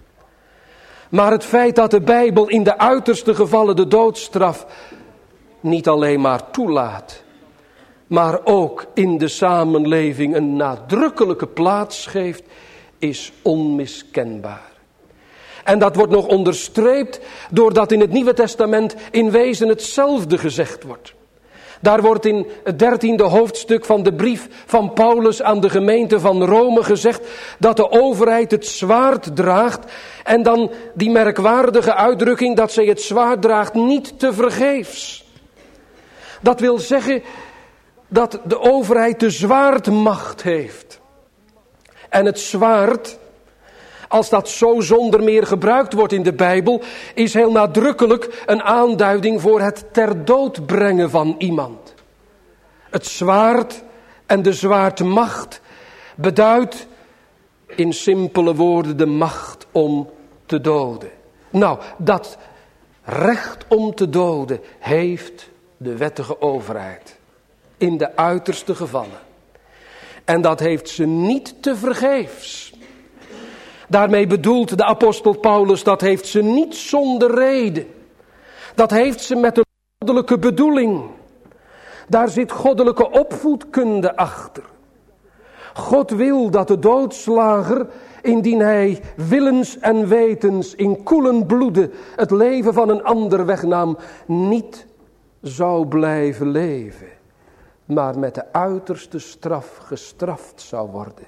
Maar het feit dat de Bijbel in de uiterste gevallen de doodstraf niet alleen maar toelaat, maar ook in de samenleving een nadrukkelijke plaats geeft, is onmiskenbaar. En dat wordt nog onderstreept doordat in het Nieuwe Testament in wezen hetzelfde gezegd wordt. Daar wordt in het 13e hoofdstuk van de brief van Paulus aan de gemeente van Rome gezegd dat de overheid het zwaard draagt. En dan die merkwaardige uitdrukking dat zij het zwaard draagt niet tevergeefs. Dat wil zeggen dat de overheid de zwaardmacht heeft. En het zwaard, als dat zo zonder meer gebruikt wordt in de Bijbel, is heel nadrukkelijk een aanduiding voor het ter dood brengen van iemand. Het zwaard en de zwaardmacht beduidt in simpele woorden de macht om te doden. Nou, dat recht om te doden heeft de wettige overheid in de uiterste gevallen. En dat heeft ze niet tevergeefs. Daarmee bedoelt de apostel Paulus, dat heeft ze niet zonder reden. Dat heeft ze met een goddelijke bedoeling. Daar zit goddelijke opvoedkunde achter. God wil dat de doodslager, indien hij willens en wetens in koelen bloede het leven van een ander wegnam, niet zou blijven leven, maar met de uiterste straf gestraft zou worden.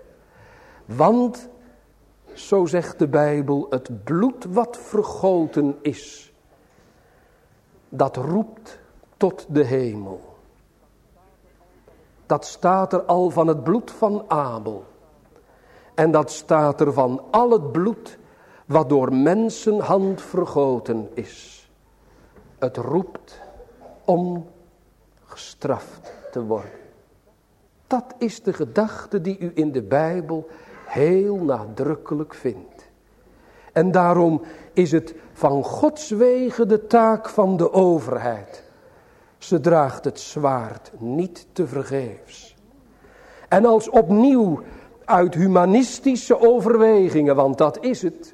Want, zo zegt de Bijbel, het bloed wat vergoten is, dat roept tot de hemel. dat staat er al van het bloed van Abel. En dat staat er van al het bloed wat door mensenhand vergoten is. Het roept om gestraft te worden. Dat is de gedachte die u in de Bijbel heel nadrukkelijk vindt. En daarom is het van Gods wegen de taak van de overheid. Ze draagt het zwaard niet tevergeefs. En als opnieuw uit humanistische overwegingen, want dat is het.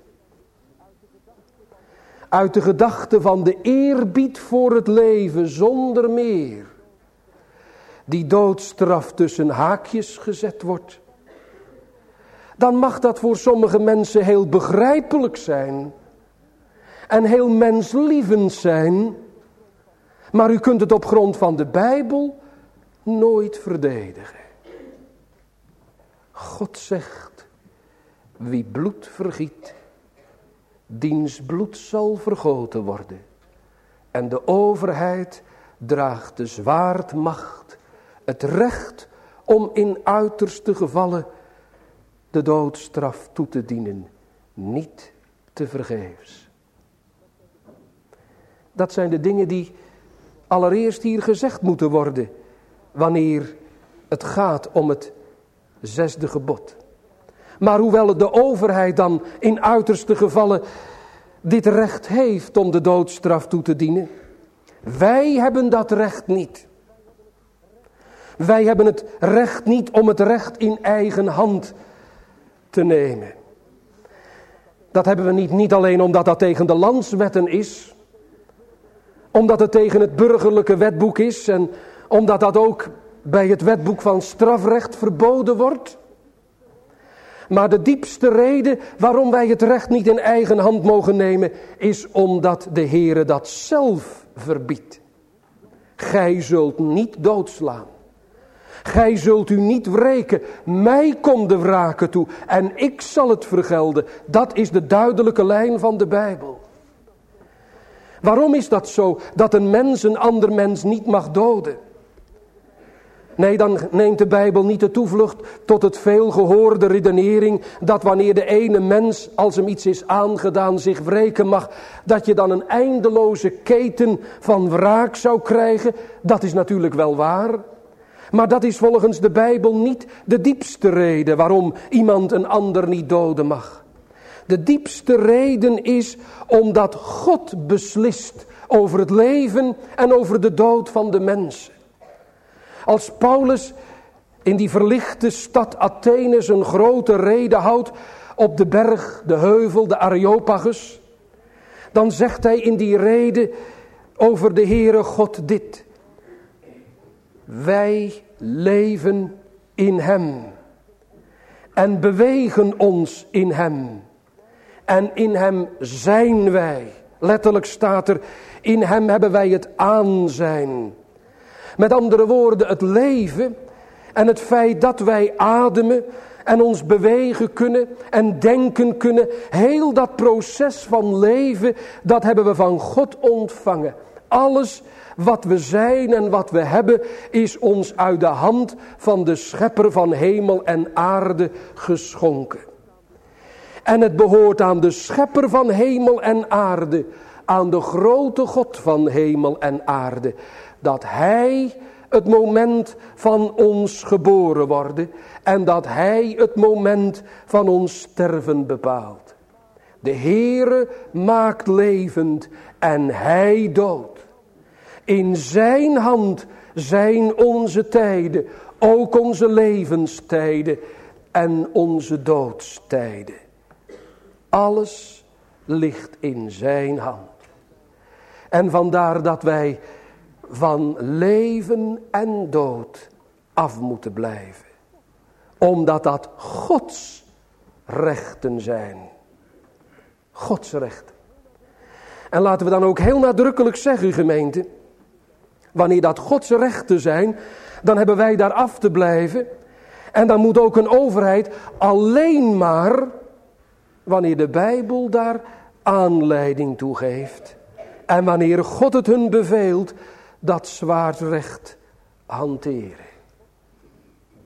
Uit de gedachte van de eerbied voor het leven zonder meer. Die doodstraf tussen haakjes gezet wordt. Dan mag dat voor sommige mensen heel begrijpelijk zijn. En heel menslievend zijn. Maar u kunt het op grond van de Bijbel nooit verdedigen. God zegt, wie bloed vergiet, diens bloed zal vergoten worden. En de overheid draagt de zwaardmacht, het recht om in uiterste gevallen de doodstraf toe te dienen, niet tevergeefs. Dat zijn de dingen die allereerst hier gezegd moeten worden, wanneer het gaat om het 6e gebod. Maar hoewel de overheid dan in uiterste gevallen dit recht heeft om de doodstraf toe te dienen, wij hebben dat recht niet. Wij hebben het recht niet om het recht in eigen hand te nemen. Dat hebben we niet alleen omdat dat tegen de landswetten is, omdat het tegen het burgerlijke wetboek is en omdat dat ook bij het wetboek van strafrecht verboden wordt. Maar de diepste reden waarom wij het recht niet in eigen hand mogen nemen, is omdat de Heere dat zelf verbiedt. Gij zult niet doodslaan. Gij zult u niet wreken. Mij komt de wrake toe en ik zal het vergelden. Dat is de duidelijke lijn van de Bijbel. Waarom is dat zo, dat een mens een ander mens niet mag doden? Nee, dan neemt de Bijbel niet de toevlucht tot het veelgehoorde redenering dat wanneer de ene mens, als hem iets is aangedaan, zich wreken mag, dat je dan een eindeloze keten van wraak zou krijgen. Dat is natuurlijk wel waar. Maar dat is volgens de Bijbel niet de diepste reden waarom iemand een ander niet doden mag. De diepste reden is omdat God beslist over het leven en over de dood van de mensen. Als Paulus in die verlichte stad Athene een grote rede houdt op de berg, de heuvel, de Areopagus, dan zegt hij in die rede over de Heere God dit. Wij leven in hem en bewegen ons in hem. En in hem zijn wij. Letterlijk staat er, in hem hebben wij het aanzijn. Met andere woorden, het leven en het feit dat wij ademen en ons bewegen kunnen en denken kunnen. Heel dat proces van leven, dat hebben we van God ontvangen. Alles wat we zijn en wat we hebben is ons uit de hand van de schepper van hemel en aarde geschonken. En het behoort aan de schepper van hemel en aarde, aan de grote God van hemel en aarde, dat hij het moment van ons geboren worden en dat hij het moment van ons sterven bepaalt. De Heere maakt levend en hij doodt. In zijn hand zijn onze tijden, ook onze levenstijden en onze doodstijden. Alles ligt in zijn hand. En vandaar dat wij van leven en dood af moeten blijven. Omdat dat Gods rechten zijn. Gods rechten. En laten we dan ook heel nadrukkelijk zeggen, gemeente, wanneer dat Gods rechten zijn, dan hebben wij daar af te blijven. En dan moet ook een overheid alleen maar, wanneer de Bijbel daar aanleiding toe geeft. En wanneer God het hun beveelt, dat zwaardrecht hanteren.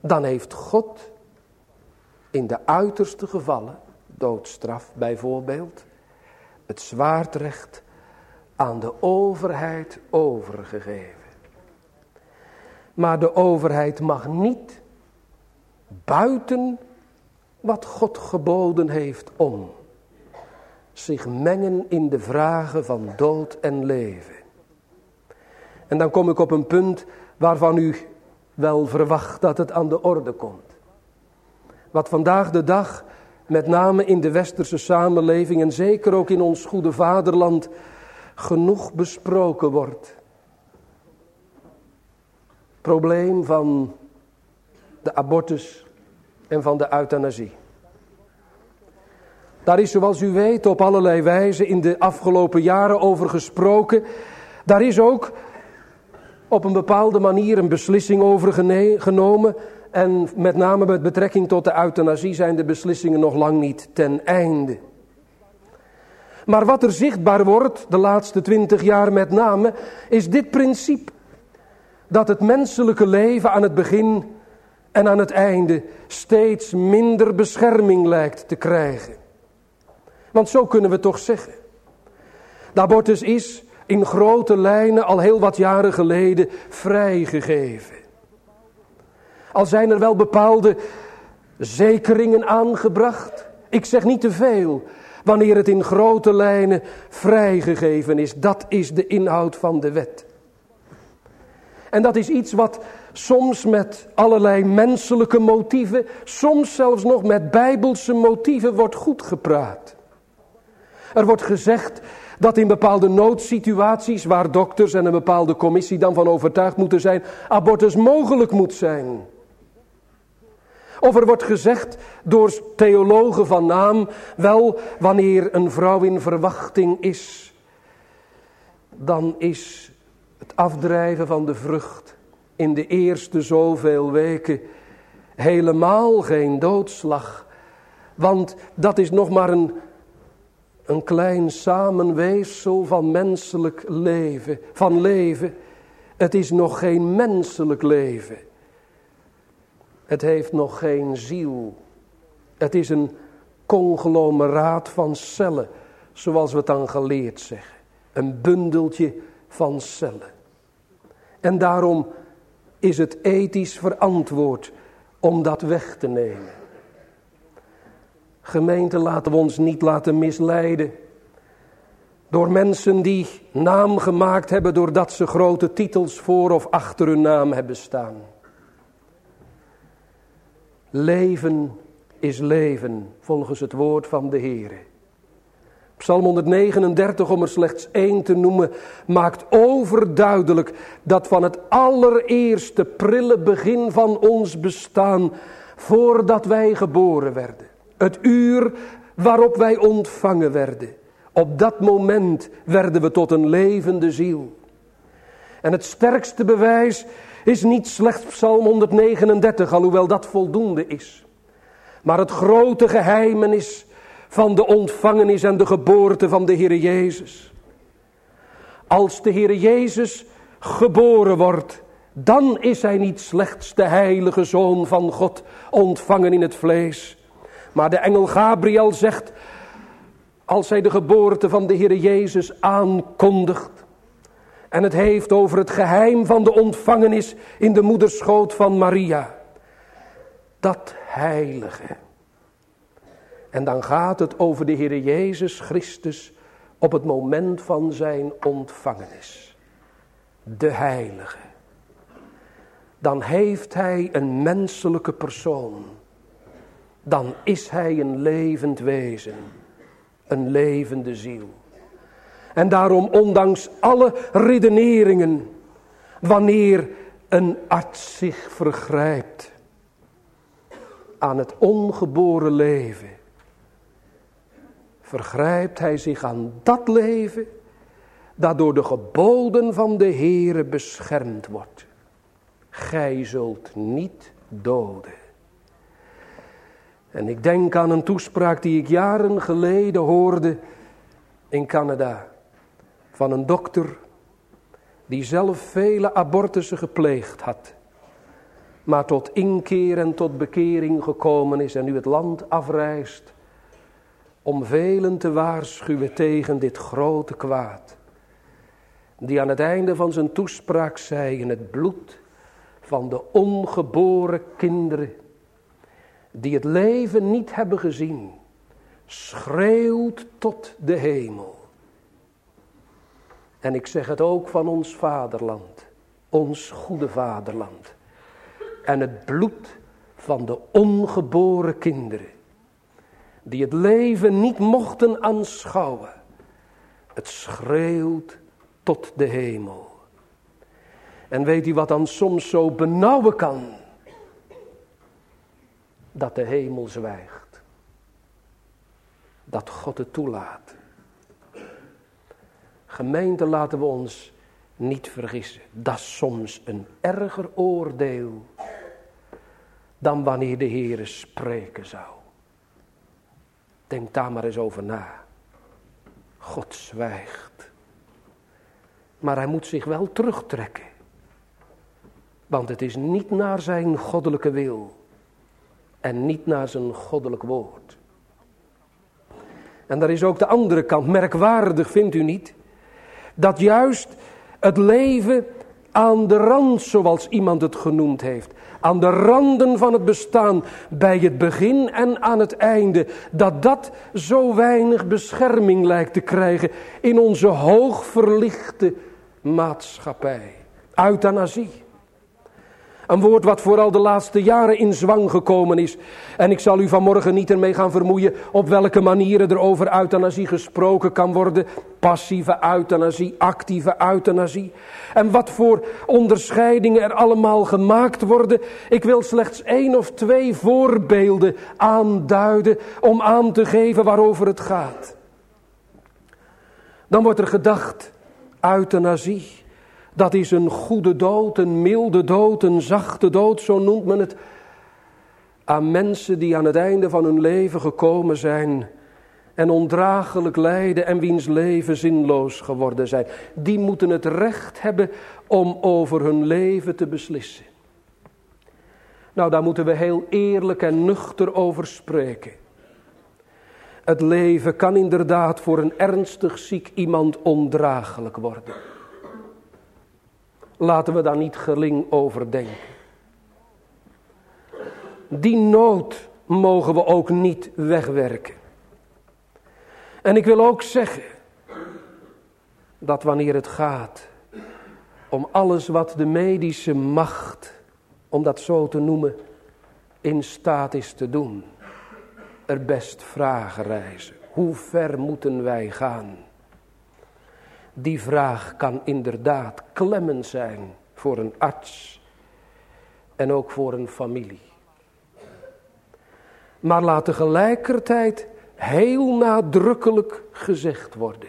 dan heeft God in de uiterste gevallen, doodstraf bijvoorbeeld, het zwaardrecht aan de overheid overgegeven. Maar de overheid mag niet buiten wat God geboden heeft om zich mengen in de vragen van dood en leven. En dan kom ik op een punt waarvan u wel verwacht dat het aan de orde komt. Wat vandaag de dag, met name in de westerse samenleving en zeker ook in ons goede vaderland, genoeg besproken wordt. Probleem van de abortus en van de euthanasie. Daar is, zoals u weet, op allerlei wijze in de afgelopen jaren over gesproken. Daar is ook op een bepaalde manier een beslissing over genomen. En met name met betrekking tot de euthanasie zijn de beslissingen nog lang niet ten einde. Maar wat er zichtbaar wordt, de laatste 20 jaar met name, is dit principe. Dat het menselijke leven aan het begin en aan het einde steeds minder bescherming lijkt te krijgen. Want zo kunnen we toch zeggen. De abortus is in grote lijnen al heel wat jaren geleden vrijgegeven. Al zijn er wel bepaalde zekeringen aangebracht. Ik zeg niet te veel, wanneer het in grote lijnen vrijgegeven is. Dat is de inhoud van de wet. En dat is iets wat soms met allerlei menselijke motieven, soms zelfs nog met bijbelse motieven wordt goedgepraat. Er wordt gezegd dat in bepaalde noodsituaties, waar dokters en een bepaalde commissie dan van overtuigd moeten zijn, abortus mogelijk moet zijn. Of er wordt gezegd door theologen van naam, wel wanneer een vrouw in verwachting is, dan is het afdrijven van de vrucht in de eerste zoveel weken helemaal geen doodslag. Want dat is nog maar een klein samenweefsel van menselijk leven, van leven. Het is nog geen menselijk leven. Het heeft nog geen ziel. Het is een conglomeraat van cellen, zoals we het dan geleerd zeggen. Een bundeltje van cellen. En daarom is het ethisch verantwoord om dat weg te nemen. Gemeente, laten we ons niet laten misleiden door mensen die naam gemaakt hebben doordat ze grote titels voor of achter hun naam hebben staan. Leven is leven, volgens het woord van de Heere. Psalm 139, om er slechts 1 te noemen, maakt overduidelijk dat van het allereerste prille begin van ons bestaan, voordat wij geboren werden, het uur waarop wij ontvangen werden, op dat moment werden we tot een levende ziel. En het sterkste bewijs is niet slechts Psalm 139, alhoewel dat voldoende is. Maar het grote geheimenis van de ontvangenis en de geboorte van de Heere Jezus. Als de Heere Jezus geboren wordt, dan is hij niet slechts de heilige Zoon van God, ontvangen in het vlees. Maar de engel Gabriel zegt, als hij de geboorte van de Heere Jezus aankondigt, en het heeft over het geheim van de ontvangenis in de moederschoot van Maria. Dat heilige. En dan gaat het over de Heere Jezus Christus op het moment van zijn ontvangenis. De heilige. Dan heeft hij een menselijke persoon. Dan is hij een levend wezen. Een levende ziel. En daarom, ondanks alle redeneringen, wanneer een arts zich vergrijpt aan het ongeboren leven, vergrijpt hij zich aan dat leven dat door de geboden van de Heere beschermd wordt. Gij zult niet doden. En ik denk aan een toespraak die ik jaren geleden hoorde in Canada. Van een dokter die zelf vele abortussen gepleegd had. maar tot inkeer en tot bekering gekomen is en nu het land afreist om velen te waarschuwen tegen dit grote kwaad. Die aan het einde van zijn toespraak zei: in het bloed van de ongeboren kinderen die het leven niet hebben gezien, schreeuwt tot de hemel. En ik zeg het ook van ons vaderland, ons goede vaderland. En het bloed van de ongeboren kinderen die het leven niet mochten aanschouwen, het schreeuwt tot de hemel. En weet u wat dan soms zo benauwen kan? Dat de hemel zwijgt. Dat God het toelaat. Gemeente, laten we ons niet vergissen. Dat is soms een erger oordeel dan wanneer de Heere spreken zou. Denk daar maar eens over na. God zwijgt. Maar hij moet zich wel terugtrekken. Want het is niet naar zijn goddelijke wil. En niet naar zijn goddelijk woord. En daar is ook de andere kant. Merkwaardig, vindt u niet? Dat juist het leven aan de rand, zoals iemand het genoemd heeft. Aan de randen van het bestaan, bij het begin en aan het einde. Dat zo weinig bescherming lijkt te krijgen in onze hoogverlichte maatschappij. Euthanasie. Een woord wat vooral de laatste jaren in zwang gekomen is. En ik zal u vanmorgen niet ermee gaan vermoeien op welke manieren er over euthanasie gesproken kan worden. Passieve euthanasie, actieve euthanasie. En wat voor onderscheidingen er allemaal gemaakt worden. Ik wil slechts 1 of 2 voorbeelden aanduiden om aan te geven waarover het gaat. Dan wordt er gedacht, euthanasie. Dat is een goede dood, een milde dood, een zachte dood, zo noemt men het. Aan mensen die aan het einde van hun leven gekomen zijn en ondraaglijk lijden en wiens leven zinloos geworden zijn. Die moeten het recht hebben om over hun leven te beslissen. Nou, daar moeten we heel eerlijk en nuchter over spreken. Het leven kan inderdaad voor een ernstig ziek iemand ondraaglijk worden. Laten we daar niet gering over denken. Die nood mogen we ook niet wegwerken. En ik wil ook zeggen dat wanneer het gaat om alles wat de medische macht, om dat zo te noemen, in staat is te doen, er best vragen rijzen. Hoe ver moeten wij gaan? Die vraag kan inderdaad klemmend zijn voor een arts en ook voor een familie. Maar laat tegelijkertijd heel nadrukkelijk gezegd worden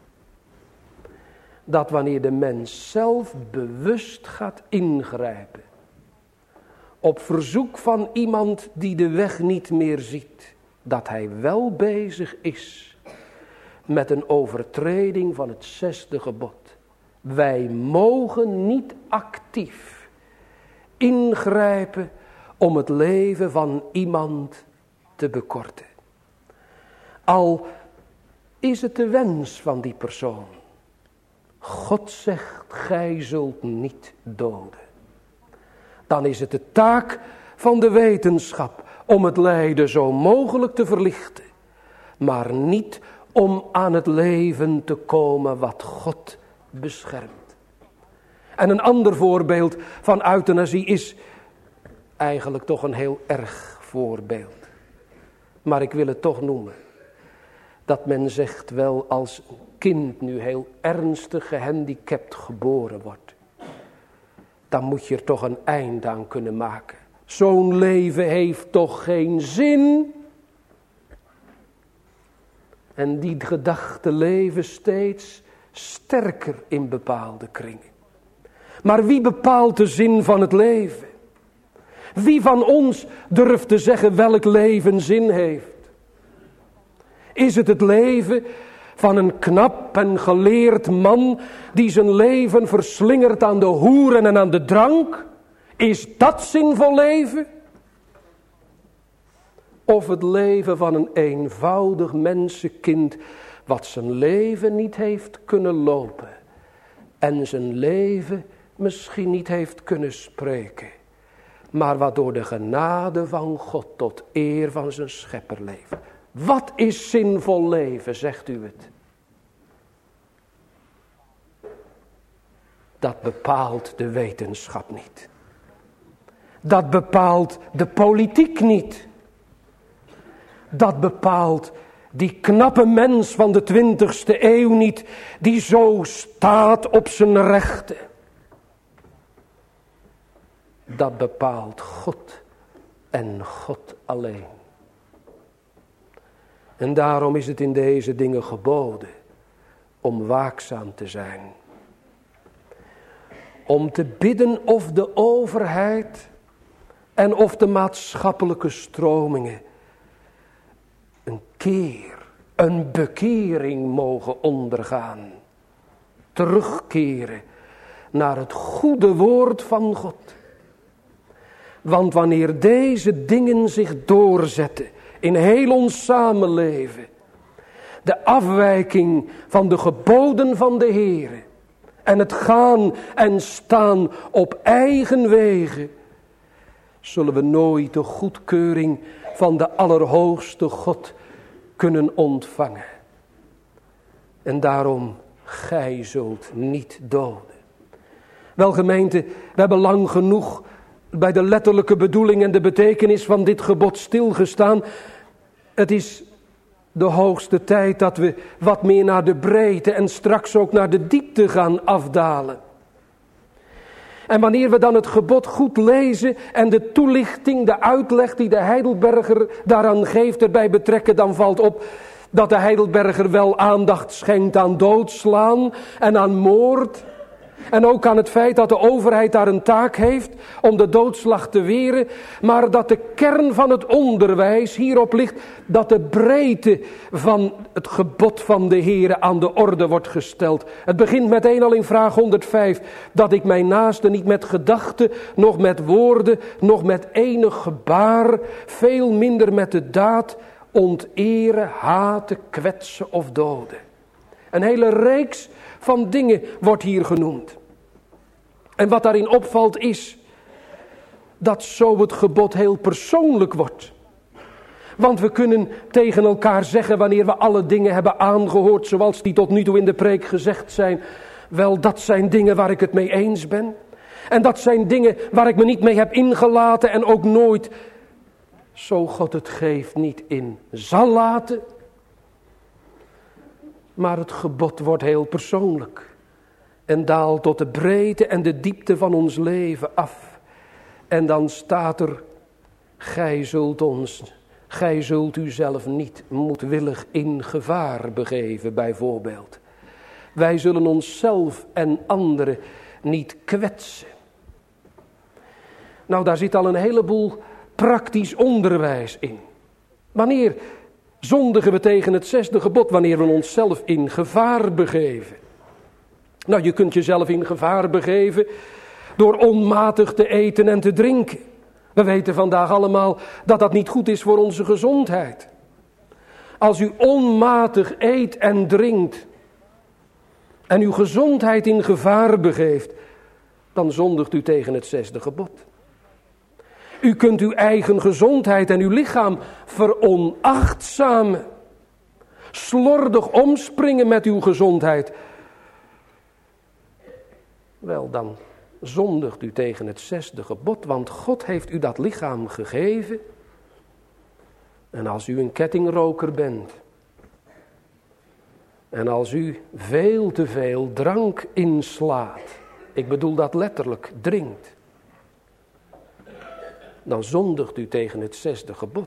dat wanneer de mens zelf bewust gaat ingrijpen, op verzoek van iemand die de weg niet meer ziet, dat hij wel bezig is met een overtreding van het 6e gebod. Wij mogen niet actief ingrijpen om het leven van iemand te bekorten. Al is het de wens van die persoon. God zegt, gij zult niet doden. Dan is het de taak van de wetenschap om het lijden zo mogelijk te verlichten. Maar niet om aan het leven te komen wat God beschermt. En een ander voorbeeld van euthanasie is eigenlijk toch een heel erg voorbeeld. Maar ik wil het toch noemen. Dat men zegt wel als een kind nu heel ernstig gehandicapt geboren wordt. Dan moet je er toch een eind aan kunnen maken. Zo'n leven heeft toch geen zin? En die gedachten leven steeds sterker in bepaalde kringen. Maar wie bepaalt de zin van het leven? Wie van ons durft te zeggen welk leven zin heeft? Is het leven van een knap en geleerd man die zijn leven verslingert aan de hoeren en aan de drank? Is dat zinvol leven? Of het leven van een eenvoudig mensenkind wat zijn leven niet heeft kunnen lopen en zijn leven misschien niet heeft kunnen spreken, maar wat door de genade van God tot eer van zijn schepper leeft. Wat is zinvol leven, zegt u het? Dat bepaalt de wetenschap niet. Dat bepaalt de politiek niet. Dat bepaalt die knappe mens van de 20e eeuw niet, die zo staat op zijn rechten. Dat bepaalt God en God alleen. En daarom is het in deze dingen geboden om waakzaam te zijn. Om te bidden of de overheid en of de maatschappelijke stromingen een bekering mogen ondergaan. Terugkeren naar het goede woord van God. Want wanneer deze dingen zich doorzetten in heel ons samenleven, de afwijking van de geboden van de Heere en het gaan en staan op eigen wegen, zullen we nooit de goedkeuring van de Allerhoogste God kunnen ontvangen. En daarom, gij zult niet doden. Wel gemeente, we hebben lang genoeg bij de letterlijke bedoeling en de betekenis van dit gebod stilgestaan. Het is de hoogste tijd dat we wat meer naar de breedte en straks ook naar de diepte gaan afdalen. En wanneer we dan het gebod goed lezen en de toelichting, de uitleg die de Heidelberger daaraan geeft erbij betrekken, dan valt op dat de Heidelberger wel aandacht schenkt aan doodslaan en aan moord. En ook aan het feit dat de overheid daar een taak heeft om de doodslag te weren. Maar dat de kern van het onderwijs hierop ligt dat de breedte van het gebod van de Heere aan de orde wordt gesteld. Het begint meteen al in vraag 105. Dat ik mijn naaste niet met gedachten, nog met woorden, nog met enig gebaar, veel minder met de daad, onteren, haten, kwetsen of doden. Een hele reeks van dingen wordt hier genoemd. En wat daarin opvalt is dat zo het gebod heel persoonlijk wordt. Want we kunnen tegen elkaar zeggen wanneer we alle dingen hebben aangehoord zoals die tot nu toe in de preek gezegd zijn. Wel, dat zijn dingen waar ik het mee eens ben. En dat zijn dingen waar ik me niet mee heb ingelaten en ook nooit, zo God het geeft, niet in zal laten. Maar het gebod wordt heel persoonlijk en daalt tot de breedte en de diepte van ons leven af. En dan staat er, gij zult uzelf niet moedwillig in gevaar begeven, bijvoorbeeld. Wij zullen onszelf en anderen niet kwetsen. Nou, daar zit al een heleboel praktisch onderwijs in. Wanneer zondigen we tegen het 6e gebod? Wanneer we onszelf in gevaar begeven. Nou, je kunt jezelf in gevaar begeven door onmatig te eten en te drinken. We weten vandaag allemaal dat dat niet goed is voor onze gezondheid. Als u onmatig eet en drinkt en uw gezondheid in gevaar begeeft, dan zondigt u tegen het 6e gebod. U kunt uw eigen gezondheid en uw lichaam veronachtzamen. Slordig omspringen met uw gezondheid. Wel, dan zondigt u tegen het 6e gebod, want God heeft u dat lichaam gegeven. En als u een kettingroker bent, en als u veel te veel drank inslaat, ik bedoel dat letterlijk, drinkt, dan zondigt u tegen het 6e gebod.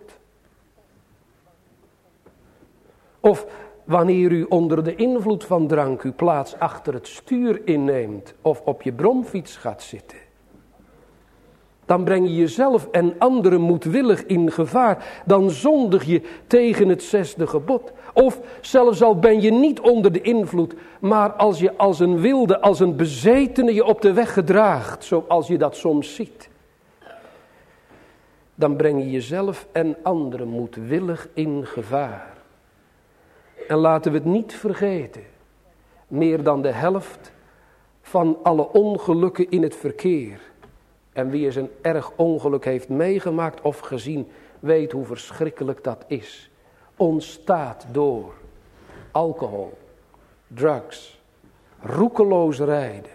Of wanneer u onder de invloed van drank uw plaats achter het stuur inneemt of op je bromfiets gaat zitten, dan breng je jezelf en anderen moedwillig in gevaar. Dan zondig je tegen het 6e gebod. Of zelfs al ben je niet onder de invloed, maar als je als een wilde, als een bezetene je op de weg gedraagt, zoals je dat soms ziet, dan breng je jezelf en anderen moedwillig in gevaar. En laten we het niet vergeten, meer dan de helft van alle ongelukken in het verkeer. En wie eens een erg ongeluk heeft meegemaakt of gezien, weet hoe verschrikkelijk dat is. Ontstaat door alcohol, drugs, roekeloos rijden.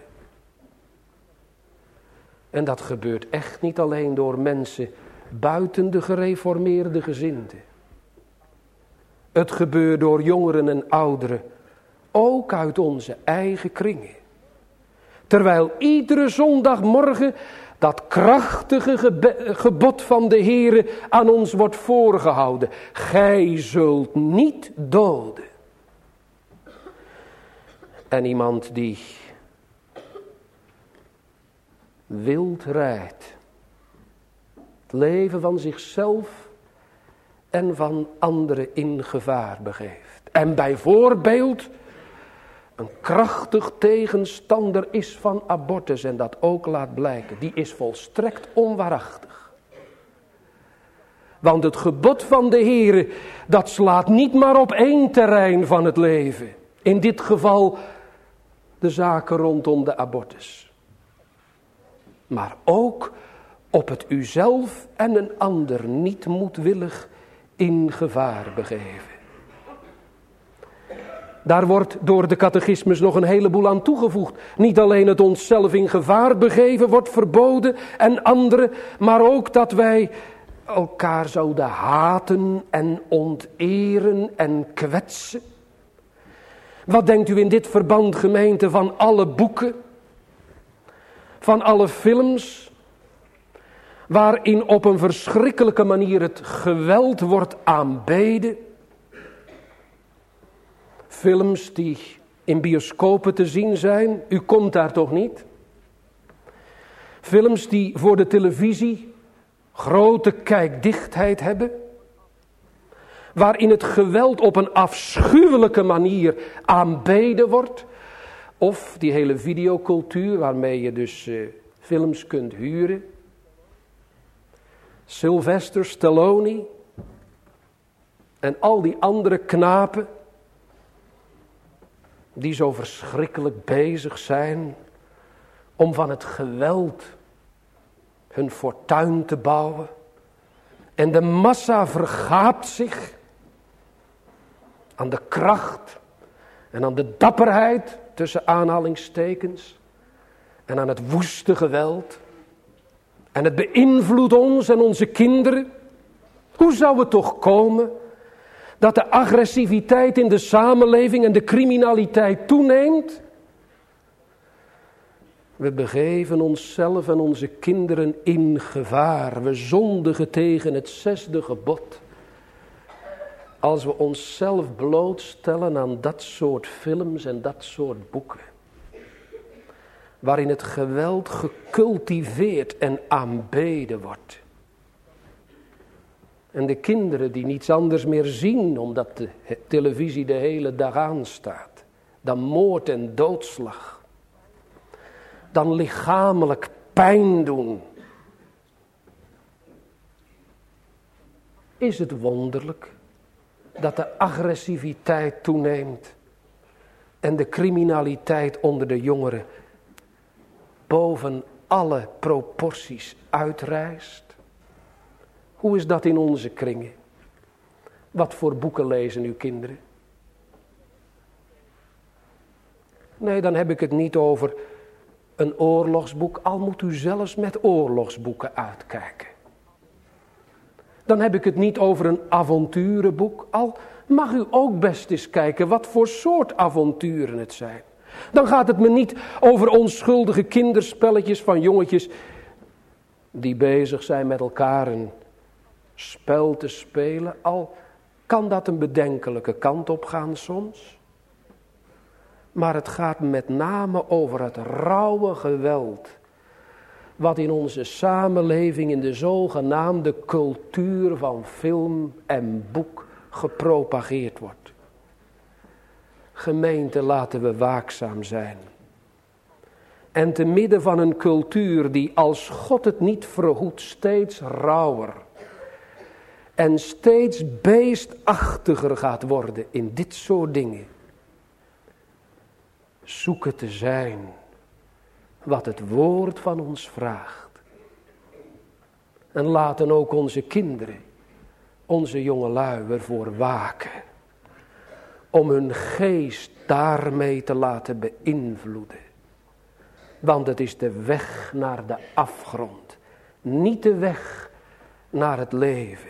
En dat gebeurt echt niet alleen door mensen buiten de gereformeerde gezinten. Het gebeurt door jongeren en ouderen, ook uit onze eigen kringen. Terwijl iedere zondagmorgen dat krachtige gebod van de Heere aan ons wordt voorgehouden. Gij zult niet doden. En iemand die wild rijdt, het leven van zichzelf en van anderen in gevaar begeeft. En bijvoorbeeld een krachtig tegenstander is van abortus en dat ook laat blijken. Die is volstrekt onwaarachtig. Want het gebod van de Heere, dat slaat niet maar op één terrein van het leven. In dit geval de zaken rondom de abortus. Maar ook op het uzelf en een ander niet moedwillig in gevaar begeven. Daar wordt door de catechismus nog een heleboel aan toegevoegd. Niet alleen het onszelf in gevaar begeven wordt verboden en anderen, maar ook dat wij elkaar zouden haten en onteren en kwetsen. Wat denkt u in dit verband, gemeente, van alle boeken, van alle films, waarin op een verschrikkelijke manier het geweld wordt aanbeden? Films die in bioscopen te zien zijn, u komt daar toch niet? Films die voor de televisie grote kijkdichtheid hebben, waarin het geweld op een afschuwelijke manier aanbeden wordt. Of die hele videocultuur waarmee je dus films kunt huren. Sylvester Stallone en al die andere knapen die zo verschrikkelijk bezig zijn om van het geweld hun fortuin te bouwen. En de massa vergaapt zich aan de kracht en aan de dapperheid, tussen aanhalingstekens, en aan het woeste geweld. En het beïnvloedt ons en onze kinderen. Hoe zou het toch komen dat de agressiviteit in de samenleving en de criminaliteit toeneemt? We begeven onszelf en onze kinderen in gevaar. We zondigen tegen het 6e gebod. Als we onszelf blootstellen aan dat soort films en dat soort boeken. Waarin het geweld gecultiveerd en aanbeden wordt. En de kinderen die niets anders meer zien omdat de televisie de hele dag aanstaat. Dan moord en doodslag. Dan lichamelijk pijn doen. Is het wonderlijk dat de agressiviteit toeneemt en de criminaliteit onder de jongeren boven alle proporties uitrijst? Hoe is dat in onze kringen? Wat voor boeken lezen uw kinderen? Nee, dan heb ik het niet over een oorlogsboek, al moet u zelfs met oorlogsboeken uitkijken. Dan heb ik het niet over een avonturenboek, al mag u ook best eens kijken wat voor soort avonturen het zijn. Dan gaat het me niet over onschuldige kinderspelletjes van jongetjes die bezig zijn met elkaar een spel te spelen, al kan dat een bedenkelijke kant op gaan soms. Maar het gaat met name over het rauwe geweld wat in onze samenleving in de zogenaamde cultuur van film en boek gepropageerd wordt. Gemeente, laten we waakzaam zijn. En te midden van een cultuur die als God het niet verhoedt steeds rauwer en steeds beestachtiger gaat worden in dit soort dingen. Zoeken te zijn wat het woord van ons vraagt. En laten ook onze kinderen, onze jongelui ervoor waken. Om hun geest daarmee te laten beïnvloeden. Want het is de weg naar de afgrond. Niet de weg naar het leven.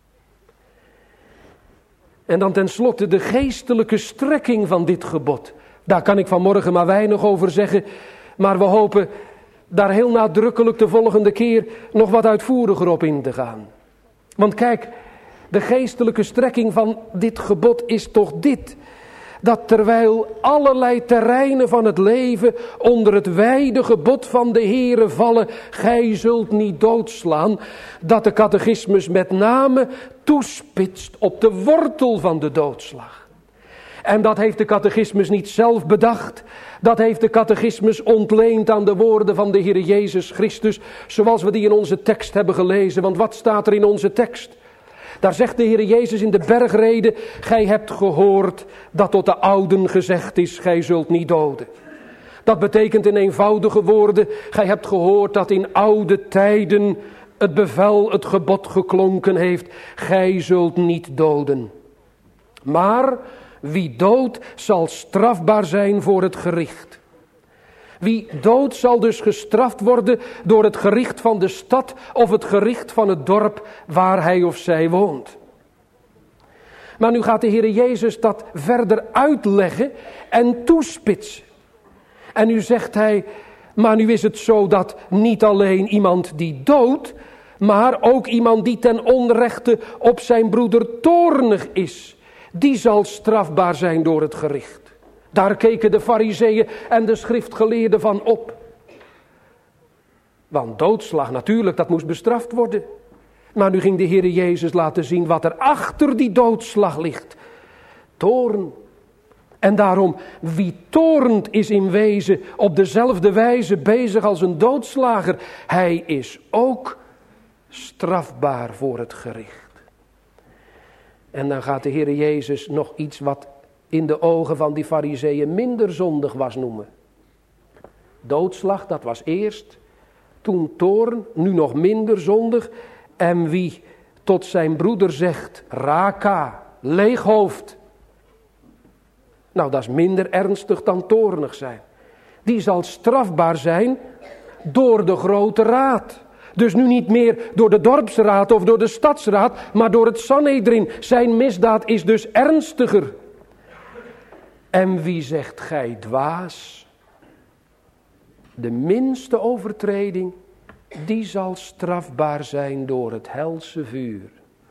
En dan tenslotte de geestelijke strekking van dit gebod. Daar kan ik vanmorgen maar weinig over zeggen. Maar we hopen daar heel nadrukkelijk de volgende keer nog wat uitvoeriger op in te gaan. Want kijk, de geestelijke strekking van dit gebod is toch dit. Dat terwijl allerlei terreinen van het leven onder het wijde gebod van de Heere vallen, gij zult niet doodslaan, dat de catechismus met name toespitst op de wortel van de doodslag. En dat heeft de catechismus niet zelf bedacht. Dat heeft de catechismus ontleend aan de woorden van de Heer Jezus Christus, zoals we die in onze tekst hebben gelezen. Want wat staat er in onze tekst? Daar zegt de Heer Jezus in de bergrede, gij hebt gehoord dat tot de ouden gezegd is, gij zult niet doden. Dat betekent in eenvoudige woorden, gij hebt gehoord dat in oude tijden het bevel, het gebod geklonken heeft, gij zult niet doden. Maar wie doodt zal strafbaar zijn voor het gericht. Wie doodt zal dus gestraft worden door het gericht van de stad of het gericht van het dorp waar hij of zij woont. Maar nu gaat de Heer Jezus dat verder uitleggen en toespitsen. En nu zegt hij, maar nu is het zo dat niet alleen iemand die doodt, maar ook iemand die ten onrechte op zijn broeder toornig is, die zal strafbaar zijn door het gericht. Daar keken de Farizeeën en de schriftgeleerden van op. Want doodslag natuurlijk, dat moest bestraft worden. Maar nu ging de Heer Jezus laten zien wat er achter die doodslag ligt. Toorn. En daarom, wie toornt is in wezen op dezelfde wijze bezig als een doodslager. Hij is ook strafbaar voor het gericht. En dan gaat de Heer Jezus nog iets wat in de ogen van die Farizeeën minder zondig was noemen. Doodslag, dat was eerst. Toen toorn, nu nog minder zondig. En wie tot zijn broeder zegt, raka, leeghoofd. Nou, dat is minder ernstig dan toornig zijn. Die zal strafbaar zijn door de grote raad. Dus nu niet meer door de dorpsraad of door de stadsraad, maar door het Sanhedrin. Zijn misdaad is dus ernstiger. En wie zegt gij dwaas? De minste overtreding, die zal strafbaar zijn door het helse vuur.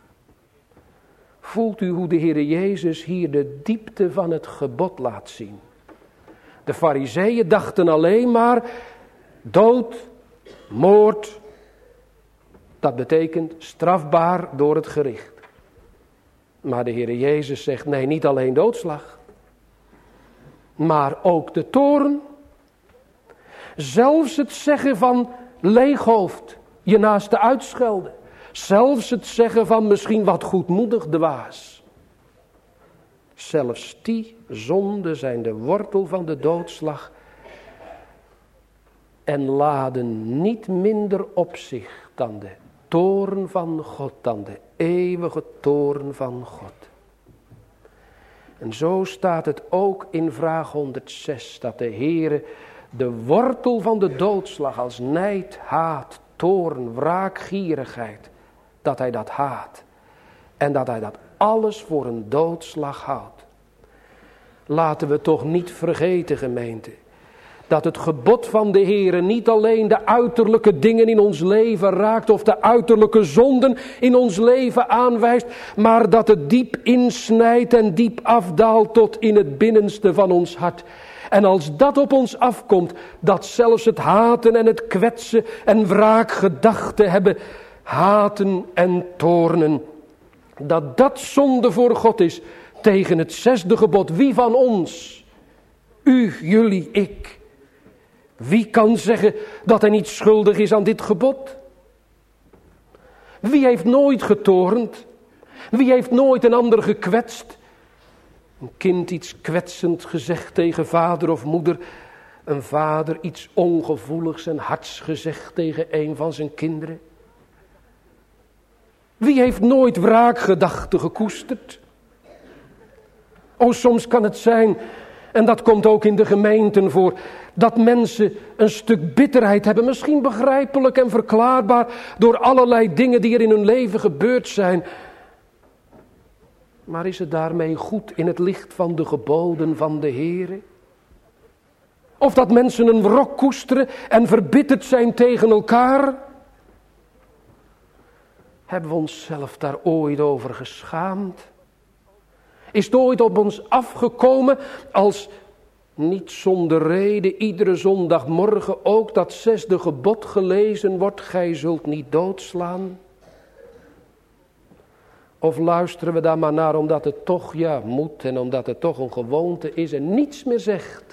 Voelt u hoe de Heer Jezus hier de diepte van het gebod laat zien? De Farizeeën dachten alleen maar dood, moord. Dat betekent strafbaar door het gericht. Maar de Heer Jezus zegt nee, niet alleen doodslag. Maar ook de toorn. Zelfs het zeggen van leeghoofd, je naaste uitschelden. Zelfs het zeggen van misschien wat goedmoedig dwaas. Zelfs die zonden zijn de wortel van de doodslag. En laden niet minder op zich dan de toorn van God, dan de eeuwige toorn van God. En zo staat het ook in vraag 106, dat de Heere de wortel van de doodslag als nijd, haat, toorn, wraakgierigheid, dat hij dat haat. En dat hij dat alles voor een doodslag houdt. Laten we toch niet vergeten, gemeente, dat het gebod van de Heere niet alleen de uiterlijke dingen in ons leven raakt of de uiterlijke zonden in ons leven aanwijst, maar dat het diep insnijdt en diep afdaalt tot in het binnenste van ons hart. En als dat op ons afkomt, dat zelfs het haten en het kwetsen en wraakgedachten hebben, haten en toornen, dat dat zonde voor God is tegen het 6e gebod. Wie van ons, u, jullie, ik, wie kan zeggen dat hij niet schuldig is aan dit gebod? Wie heeft nooit getoornd? Wie heeft nooit een ander gekwetst? Een kind iets kwetsend gezegd tegen vader of moeder. Een vader iets ongevoeligs en hards gezegd tegen een van zijn kinderen. Wie heeft nooit wraakgedachten gekoesterd? Oh, soms kan het zijn, en dat komt ook in de gemeenten voor, dat mensen een stuk bitterheid hebben. Misschien begrijpelijk en verklaarbaar door allerlei dingen die er in hun leven gebeurd zijn. Maar is het daarmee goed in het licht van de geboden van de Heere? Of dat mensen een wrok koesteren en verbitterd zijn tegen elkaar? Hebben we onszelf daar ooit over geschaamd? Is het ooit op ons afgekomen als niet zonder reden iedere zondagmorgen ook dat 6e gebod gelezen wordt: gij zult niet doodslaan? Of luisteren we daar maar naar omdat het toch moet en omdat het toch een gewoonte is en niets meer zegt?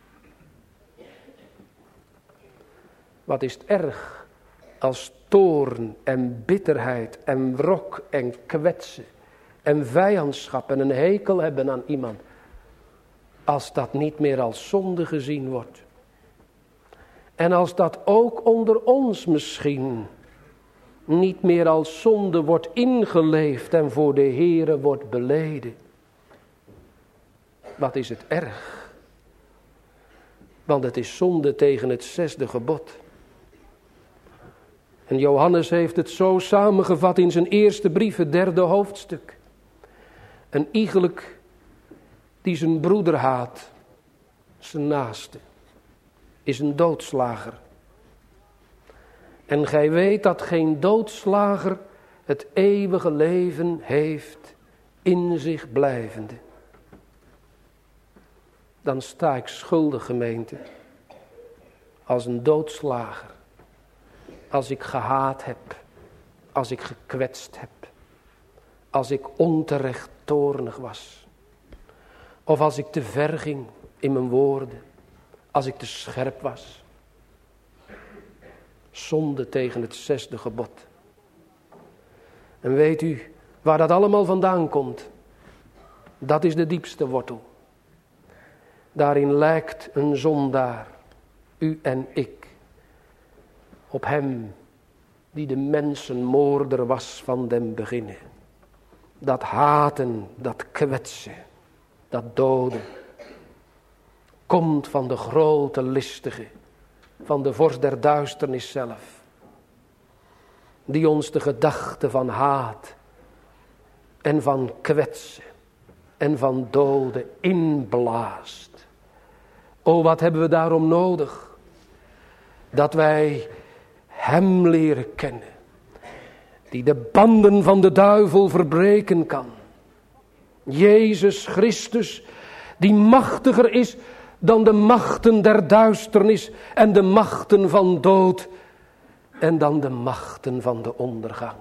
Wat is het erg als toorn en bitterheid en wrok en kwetsen en vijandschap en een hekel hebben aan iemand, als dat niet meer als zonde gezien wordt. En als dat ook onder ons misschien niet meer als zonde wordt ingeleefd en voor de Heere wordt beleden. Wat is het erg? Want het is zonde tegen het 6e gebod. En Johannes heeft het zo samengevat in zijn eerste brief, het 3e hoofdstuk. Een iegelijk die zijn broeder haat, zijn naaste, is een doodslager. En gij weet dat geen doodslager het eeuwige leven heeft in zich blijvende. Dan sta ik schuldig, gemeente, als een doodslager. Als ik gehaat heb, als ik gekwetst heb, als ik onterecht toornig was. Of als ik te ver ging in mijn woorden, als ik te scherp was. Zonde tegen het 6e gebod. En weet u waar dat allemaal vandaan komt? Dat is de diepste wortel. Daarin lijkt een zondaar, u en ik, op hem die de mensenmoorder was van den beginnen. Dat haten, dat kwetsen, dat doden, komt van de grote listige, van de vorst der duisternis zelf. Die ons de gedachte van haat en van kwetsen en van doden inblaast. O, wat hebben we daarom nodig? Dat wij hem leren kennen, die de banden van de duivel verbreken kan. Jezus Christus, die machtiger is dan de machten der duisternis en de machten van dood en dan de machten van de ondergang.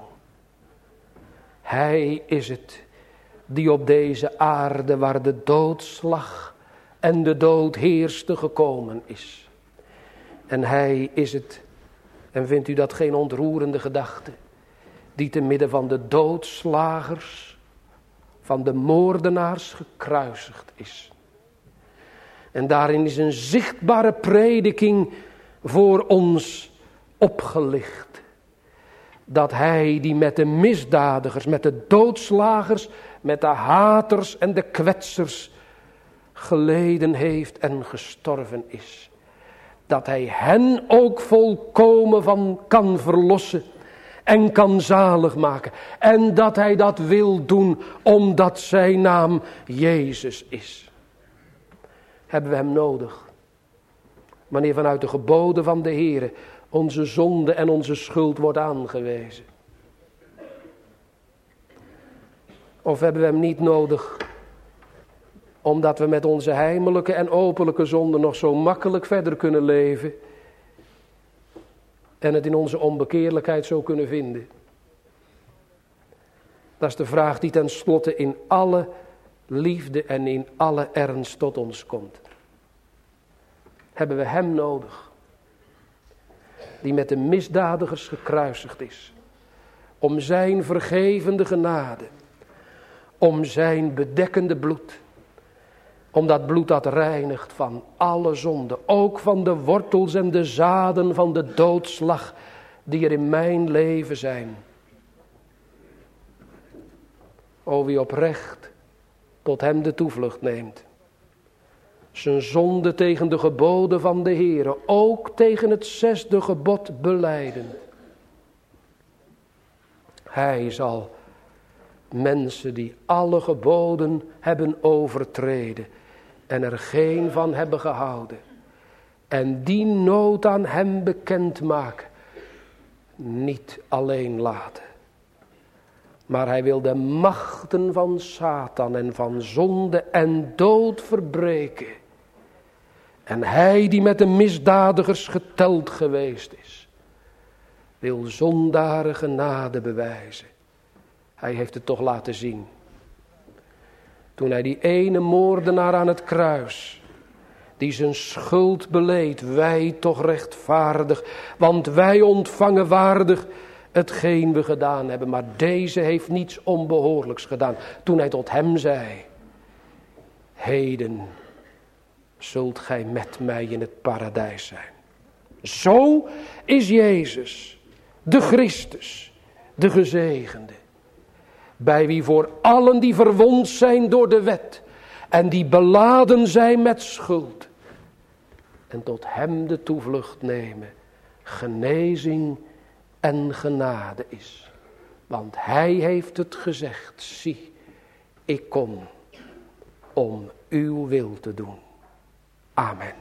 Hij is het die op deze aarde waar de doodslag en de dood heerste gekomen is. En hij is het, en vindt u dat geen ontroerende gedachte, die te midden van de doodslagers, van de moordenaars gekruisigd is. En daarin is een zichtbare prediking voor ons opgelicht. Dat hij die met de misdadigers, met de doodslagers, met de haters en de kwetsers geleden heeft en gestorven is. Dat hij hen ook volkomen van kan verlossen en kan zalig maken. En dat hij dat wil doen omdat zijn naam Jezus is. Hebben we hem nodig? Wanneer vanuit de geboden van de Heere onze zonde en onze schuld wordt aangewezen. Of hebben we hem niet nodig omdat we met onze heimelijke en openlijke zonden nog zo makkelijk verder kunnen leven en het in onze onbekeerlijkheid zo kunnen vinden? Dat is de vraag die tenslotte in alle liefde en in alle ernst tot ons komt. Hebben we hem nodig, die met de misdadigers gekruisigd is, om zijn vergevende genade om zijn bedekkende bloed. Om dat bloed dat reinigt van alle zonde. Ook van de wortels en de zaden van de doodslag die er in mijn leven zijn. O wie oprecht tot hem de toevlucht neemt. Zijn zonde tegen de geboden van de Heere, ook tegen het 6e gebod belijdend. Hij zal mensen die alle geboden hebben overtreden en er geen van hebben gehouden. En die nood aan hem bekendmaken. Niet alleen laten. Maar hij wil de machten van Satan en van zonde en dood verbreken. En hij die met de misdadigers geteld geweest is, wil zondaren genade bewijzen. Hij heeft het toch laten zien. Toen hij die ene moordenaar aan het kruis, die zijn schuld beleed, wij toch rechtvaardig, want wij ontvangen waardig hetgeen we gedaan hebben. Maar deze heeft niets onbehoorlijks gedaan. Toen hij tot hem zei, heden zult gij met mij in het paradijs zijn. Zo is Jezus, de Christus, de gezegende. Bij wie voor allen die verwond zijn door de wet en die beladen zijn met schuld. En tot hem de toevlucht nemen, genezing en genade is. Want hij heeft het gezegd, zie, ik kom om uw wil te doen. Amen.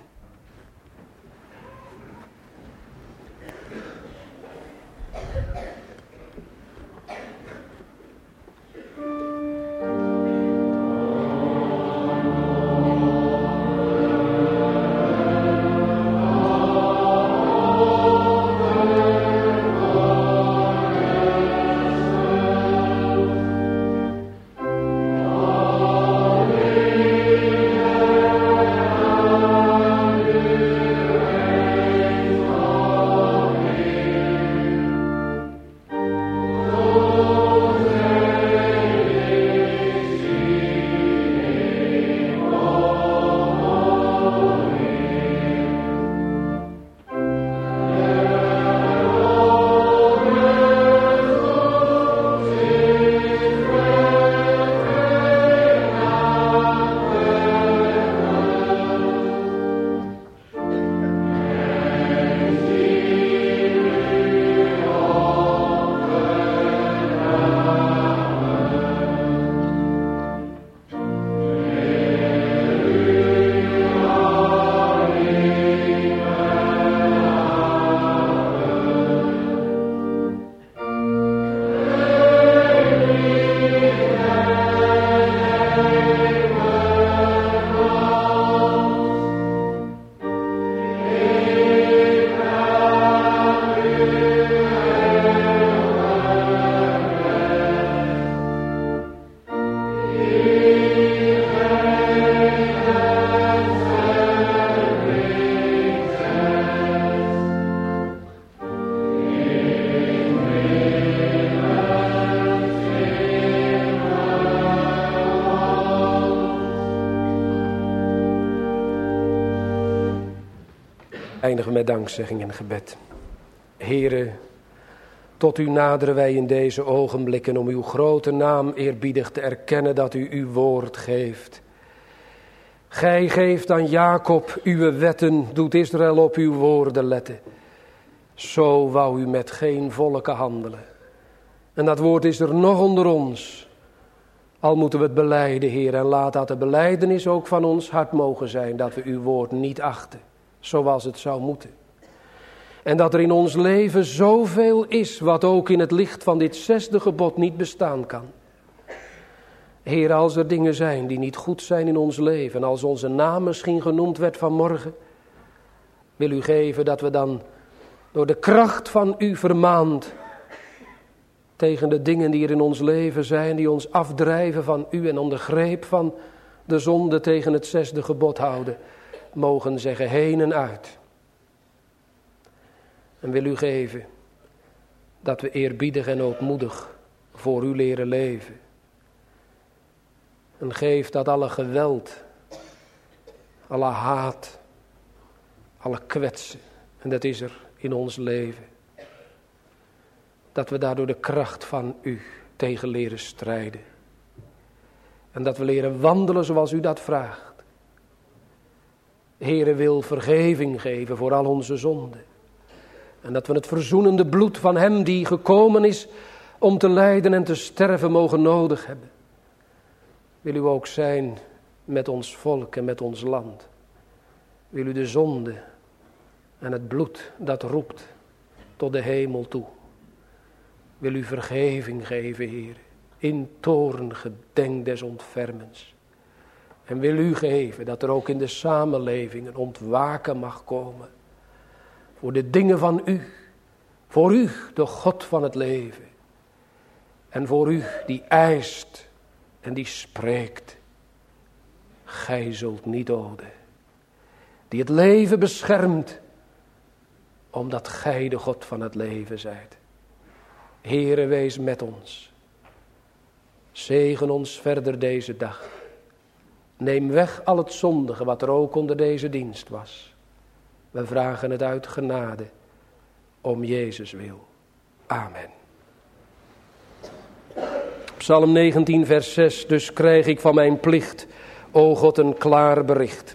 Eindigen met dankzegging en gebed. Heere, tot u naderen wij in deze ogenblikken om uw grote naam eerbiedig te erkennen dat u uw woord geeft. Gij geeft aan Jacob uw wetten, doet Israël op uw woorden letten. Zo wou u met geen volken handelen. En dat woord is er nog onder ons. Al moeten we het belijden, Heer, en laat dat de belijdenis ook van ons hart mogen zijn, dat we uw woord niet achten, zoals het zou moeten. En dat er in ons leven zoveel is, wat ook in het licht van dit 6e gebod niet bestaan kan. Heer, als er dingen zijn die niet goed zijn in ons leven, als onze naam misschien genoemd werd vanmorgen, wil u geven dat we dan door de kracht van u vermaand tegen de dingen die er in ons leven zijn, die ons afdrijven van u en onder greep van de zonde tegen het 6e gebod houden, mogen zeggen heen en uit. En wil u geven dat we eerbiedig en ootmoedig voor u leren leven. En geef dat alle geweld, alle haat, alle kwetsen, en dat is er in ons leven, dat we daardoor de kracht van u tegen leren strijden. En dat we leren wandelen zoals u dat vraagt. Heere wil vergeving geven voor al onze zonden. En dat we het verzoenende bloed van hem die gekomen is om te lijden en te sterven mogen nodig hebben. Wil u ook zijn met ons volk en met ons land. Wil u de zonde en het bloed dat roept tot de hemel toe. Wil u vergeving geven, Heer, in toorn gedenk des ontfermens. En wil u geven dat er ook in de samenleving een ontwaken mag komen. Voor de dingen van u. Voor u, de God van het leven. En voor u die eist en die spreekt. Gij zult niet doden. Die het leven beschermt. Omdat gij de God van het leven zijt. Heere, wees met ons. Zegen ons verder deze dag. Neem weg al het zondige wat er ook onder deze dienst was. We vragen het uit genade. Om Jezus wil. Amen. Psalm 19 vers 6. Dus krijg ik van mijn plicht, o God, een klaar bericht.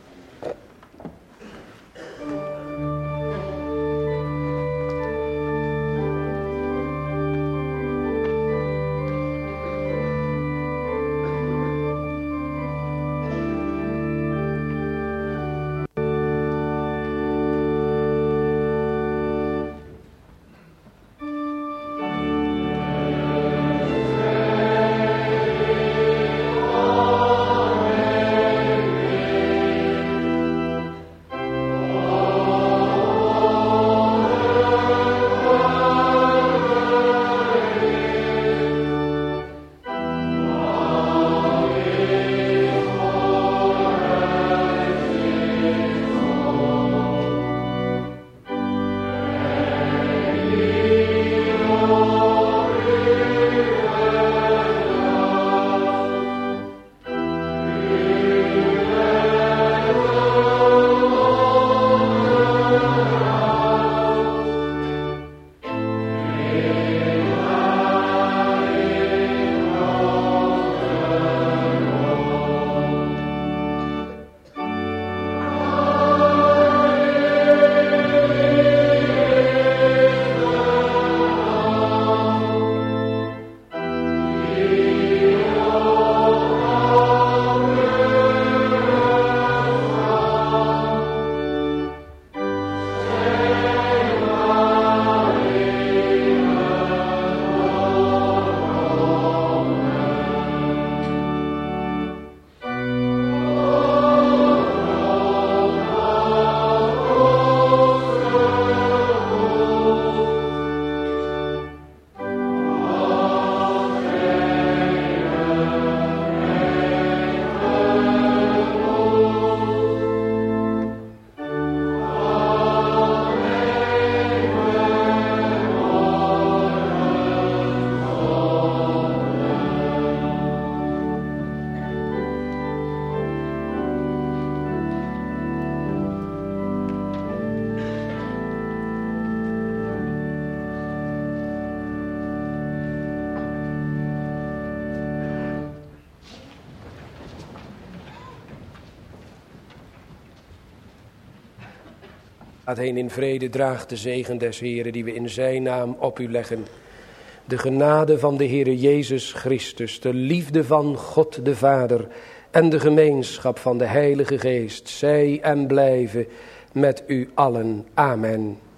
Gaat heen in vrede, draagt de zegen des Heeren die we in zijn naam op u leggen. De genade van de Heere Jezus Christus, de liefde van God de Vader en de gemeenschap van de Heilige Geest, zij en blijven met u allen. Amen.